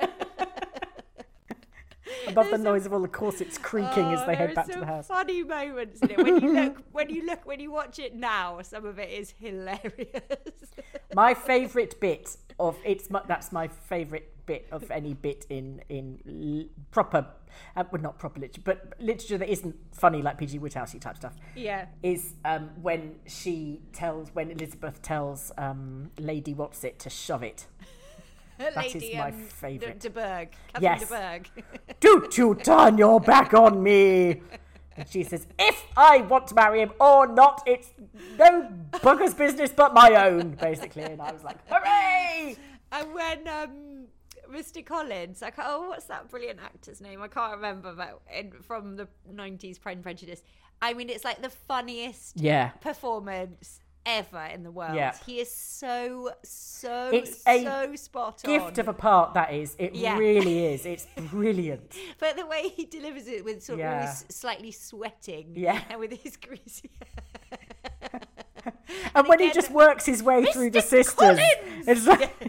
Above There's the noise of all the corsets creaking oh, as they head there back are to the some house. Funny moments in it. When you look, when you look, when you watch it now, some of it is hilarious. My favourite bit of it's my, that's my favourite bit of any bit in in l- proper, uh, well not proper literature, but literature that isn't funny like P G Woodhousey type stuff. Yeah. Is um, when she tells when Elizabeth tells um, Lady What's-it to shove it. That Lady, is my um, favourite. De Burgh. Catherine Yes. de Burgh. Don't you turn your back on me. And she says, if I want to marry him or not, it's no bugger's business but my own, basically. And I was like, hooray! And when um, Mister Collins, I can't, oh, what's that brilliant actor's name? I can't remember, but in, from the nineties Pride and Prejudice. I mean, it's like the funniest Yeah. performance ever in the world. Yeah. He is so, so, It's a so spot on. Gift of a part, that is. It Yeah. really is. It's brilliant. But the way he delivers it with sort of Yeah. always slightly sweating. Yeah. And with his greasy hair. And when he again, just works his way through the Mister sisters. Collins! It's like,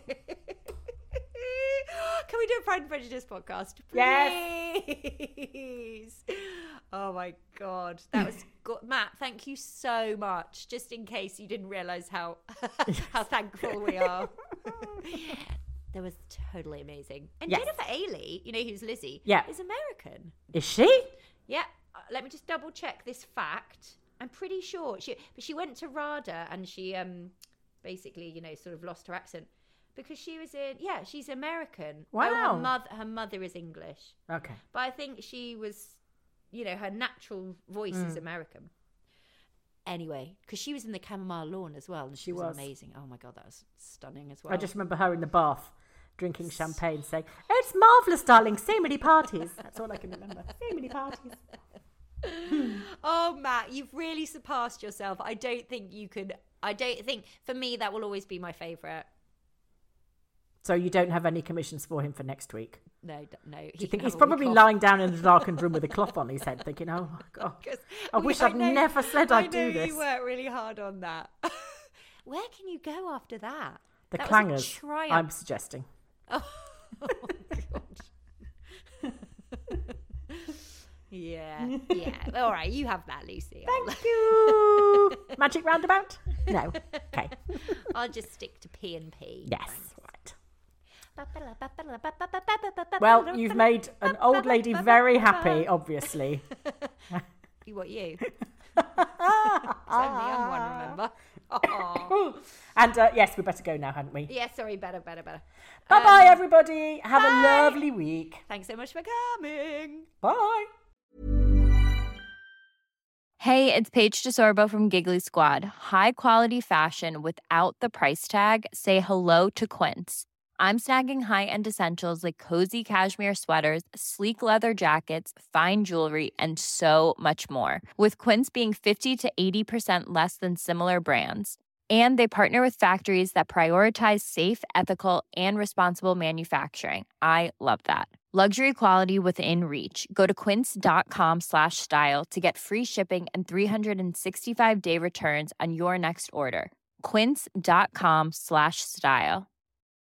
Can we do a Pride and Prejudice podcast? Yes. Please. Oh my God. That was good. Matt, thank you so much. Just in case you didn't realise how how thankful we are. That was totally amazing. And Yes. Jennifer Ailey, you know who's Lizzie, Yeah. is American. is she? Yeah, uh, let me just double check this fact. I'm pretty sure she, but she went to RADA and she um basically, you know, sort of lost her accent because she was in. Yeah, she's American. Oh, Wow. her mother, her mother is English, Okay. but I think she was, you know, her natural voice is Mm. American. Anyway, because she was in the Chamomile Lawn as well, and she, She was, was. amazing. Oh my God, that was stunning as well. I just remember her in the bath drinking champagne saying, it's marvellous, darling. So many parties. That's all I can remember. So many parties. Oh, Matt, you've really surpassed yourself. I don't think you could. I don't think, for me, that will always be my favourite. So you don't have any commissions for him for next week? No, d- no. Do you think he's probably lying down in a darkened room with a cloth on his head thinking, oh, my God, I wish I'd never said I'd do this. You worked really hard on that. Where can you go after that? The That was a clangers, triumph. I'm suggesting. Oh, oh my God. Yeah, yeah. All right, you have that, Lucy. Thank you. Magic roundabout? No. Okay. I'll just stick to P and P. Yes. Right. Well, you've made an old lady very happy, obviously. You what you? It's only the young one, remember? Oh. And uh, yes, we better go now, hadn't we? Yeah, sorry, better, better, better. Bye bye, Um, everybody. Have bye. a lovely week. Thanks so much for coming. Bye. Hey, it's Paige DeSorbo from Giggly Squad. High quality fashion without the price tag. Say hello to Quince. I'm snagging high-end essentials like cozy cashmere sweaters, sleek leather jackets, fine jewelry, and so much more. With Quince being fifty to eighty percent less than similar brands. And they partner with factories that prioritize safe, ethical, and responsible manufacturing. I love that. Luxury quality within reach. Go to quince.com slash style to get free shipping and three sixty-five day returns on your next order. Quince.com slash style.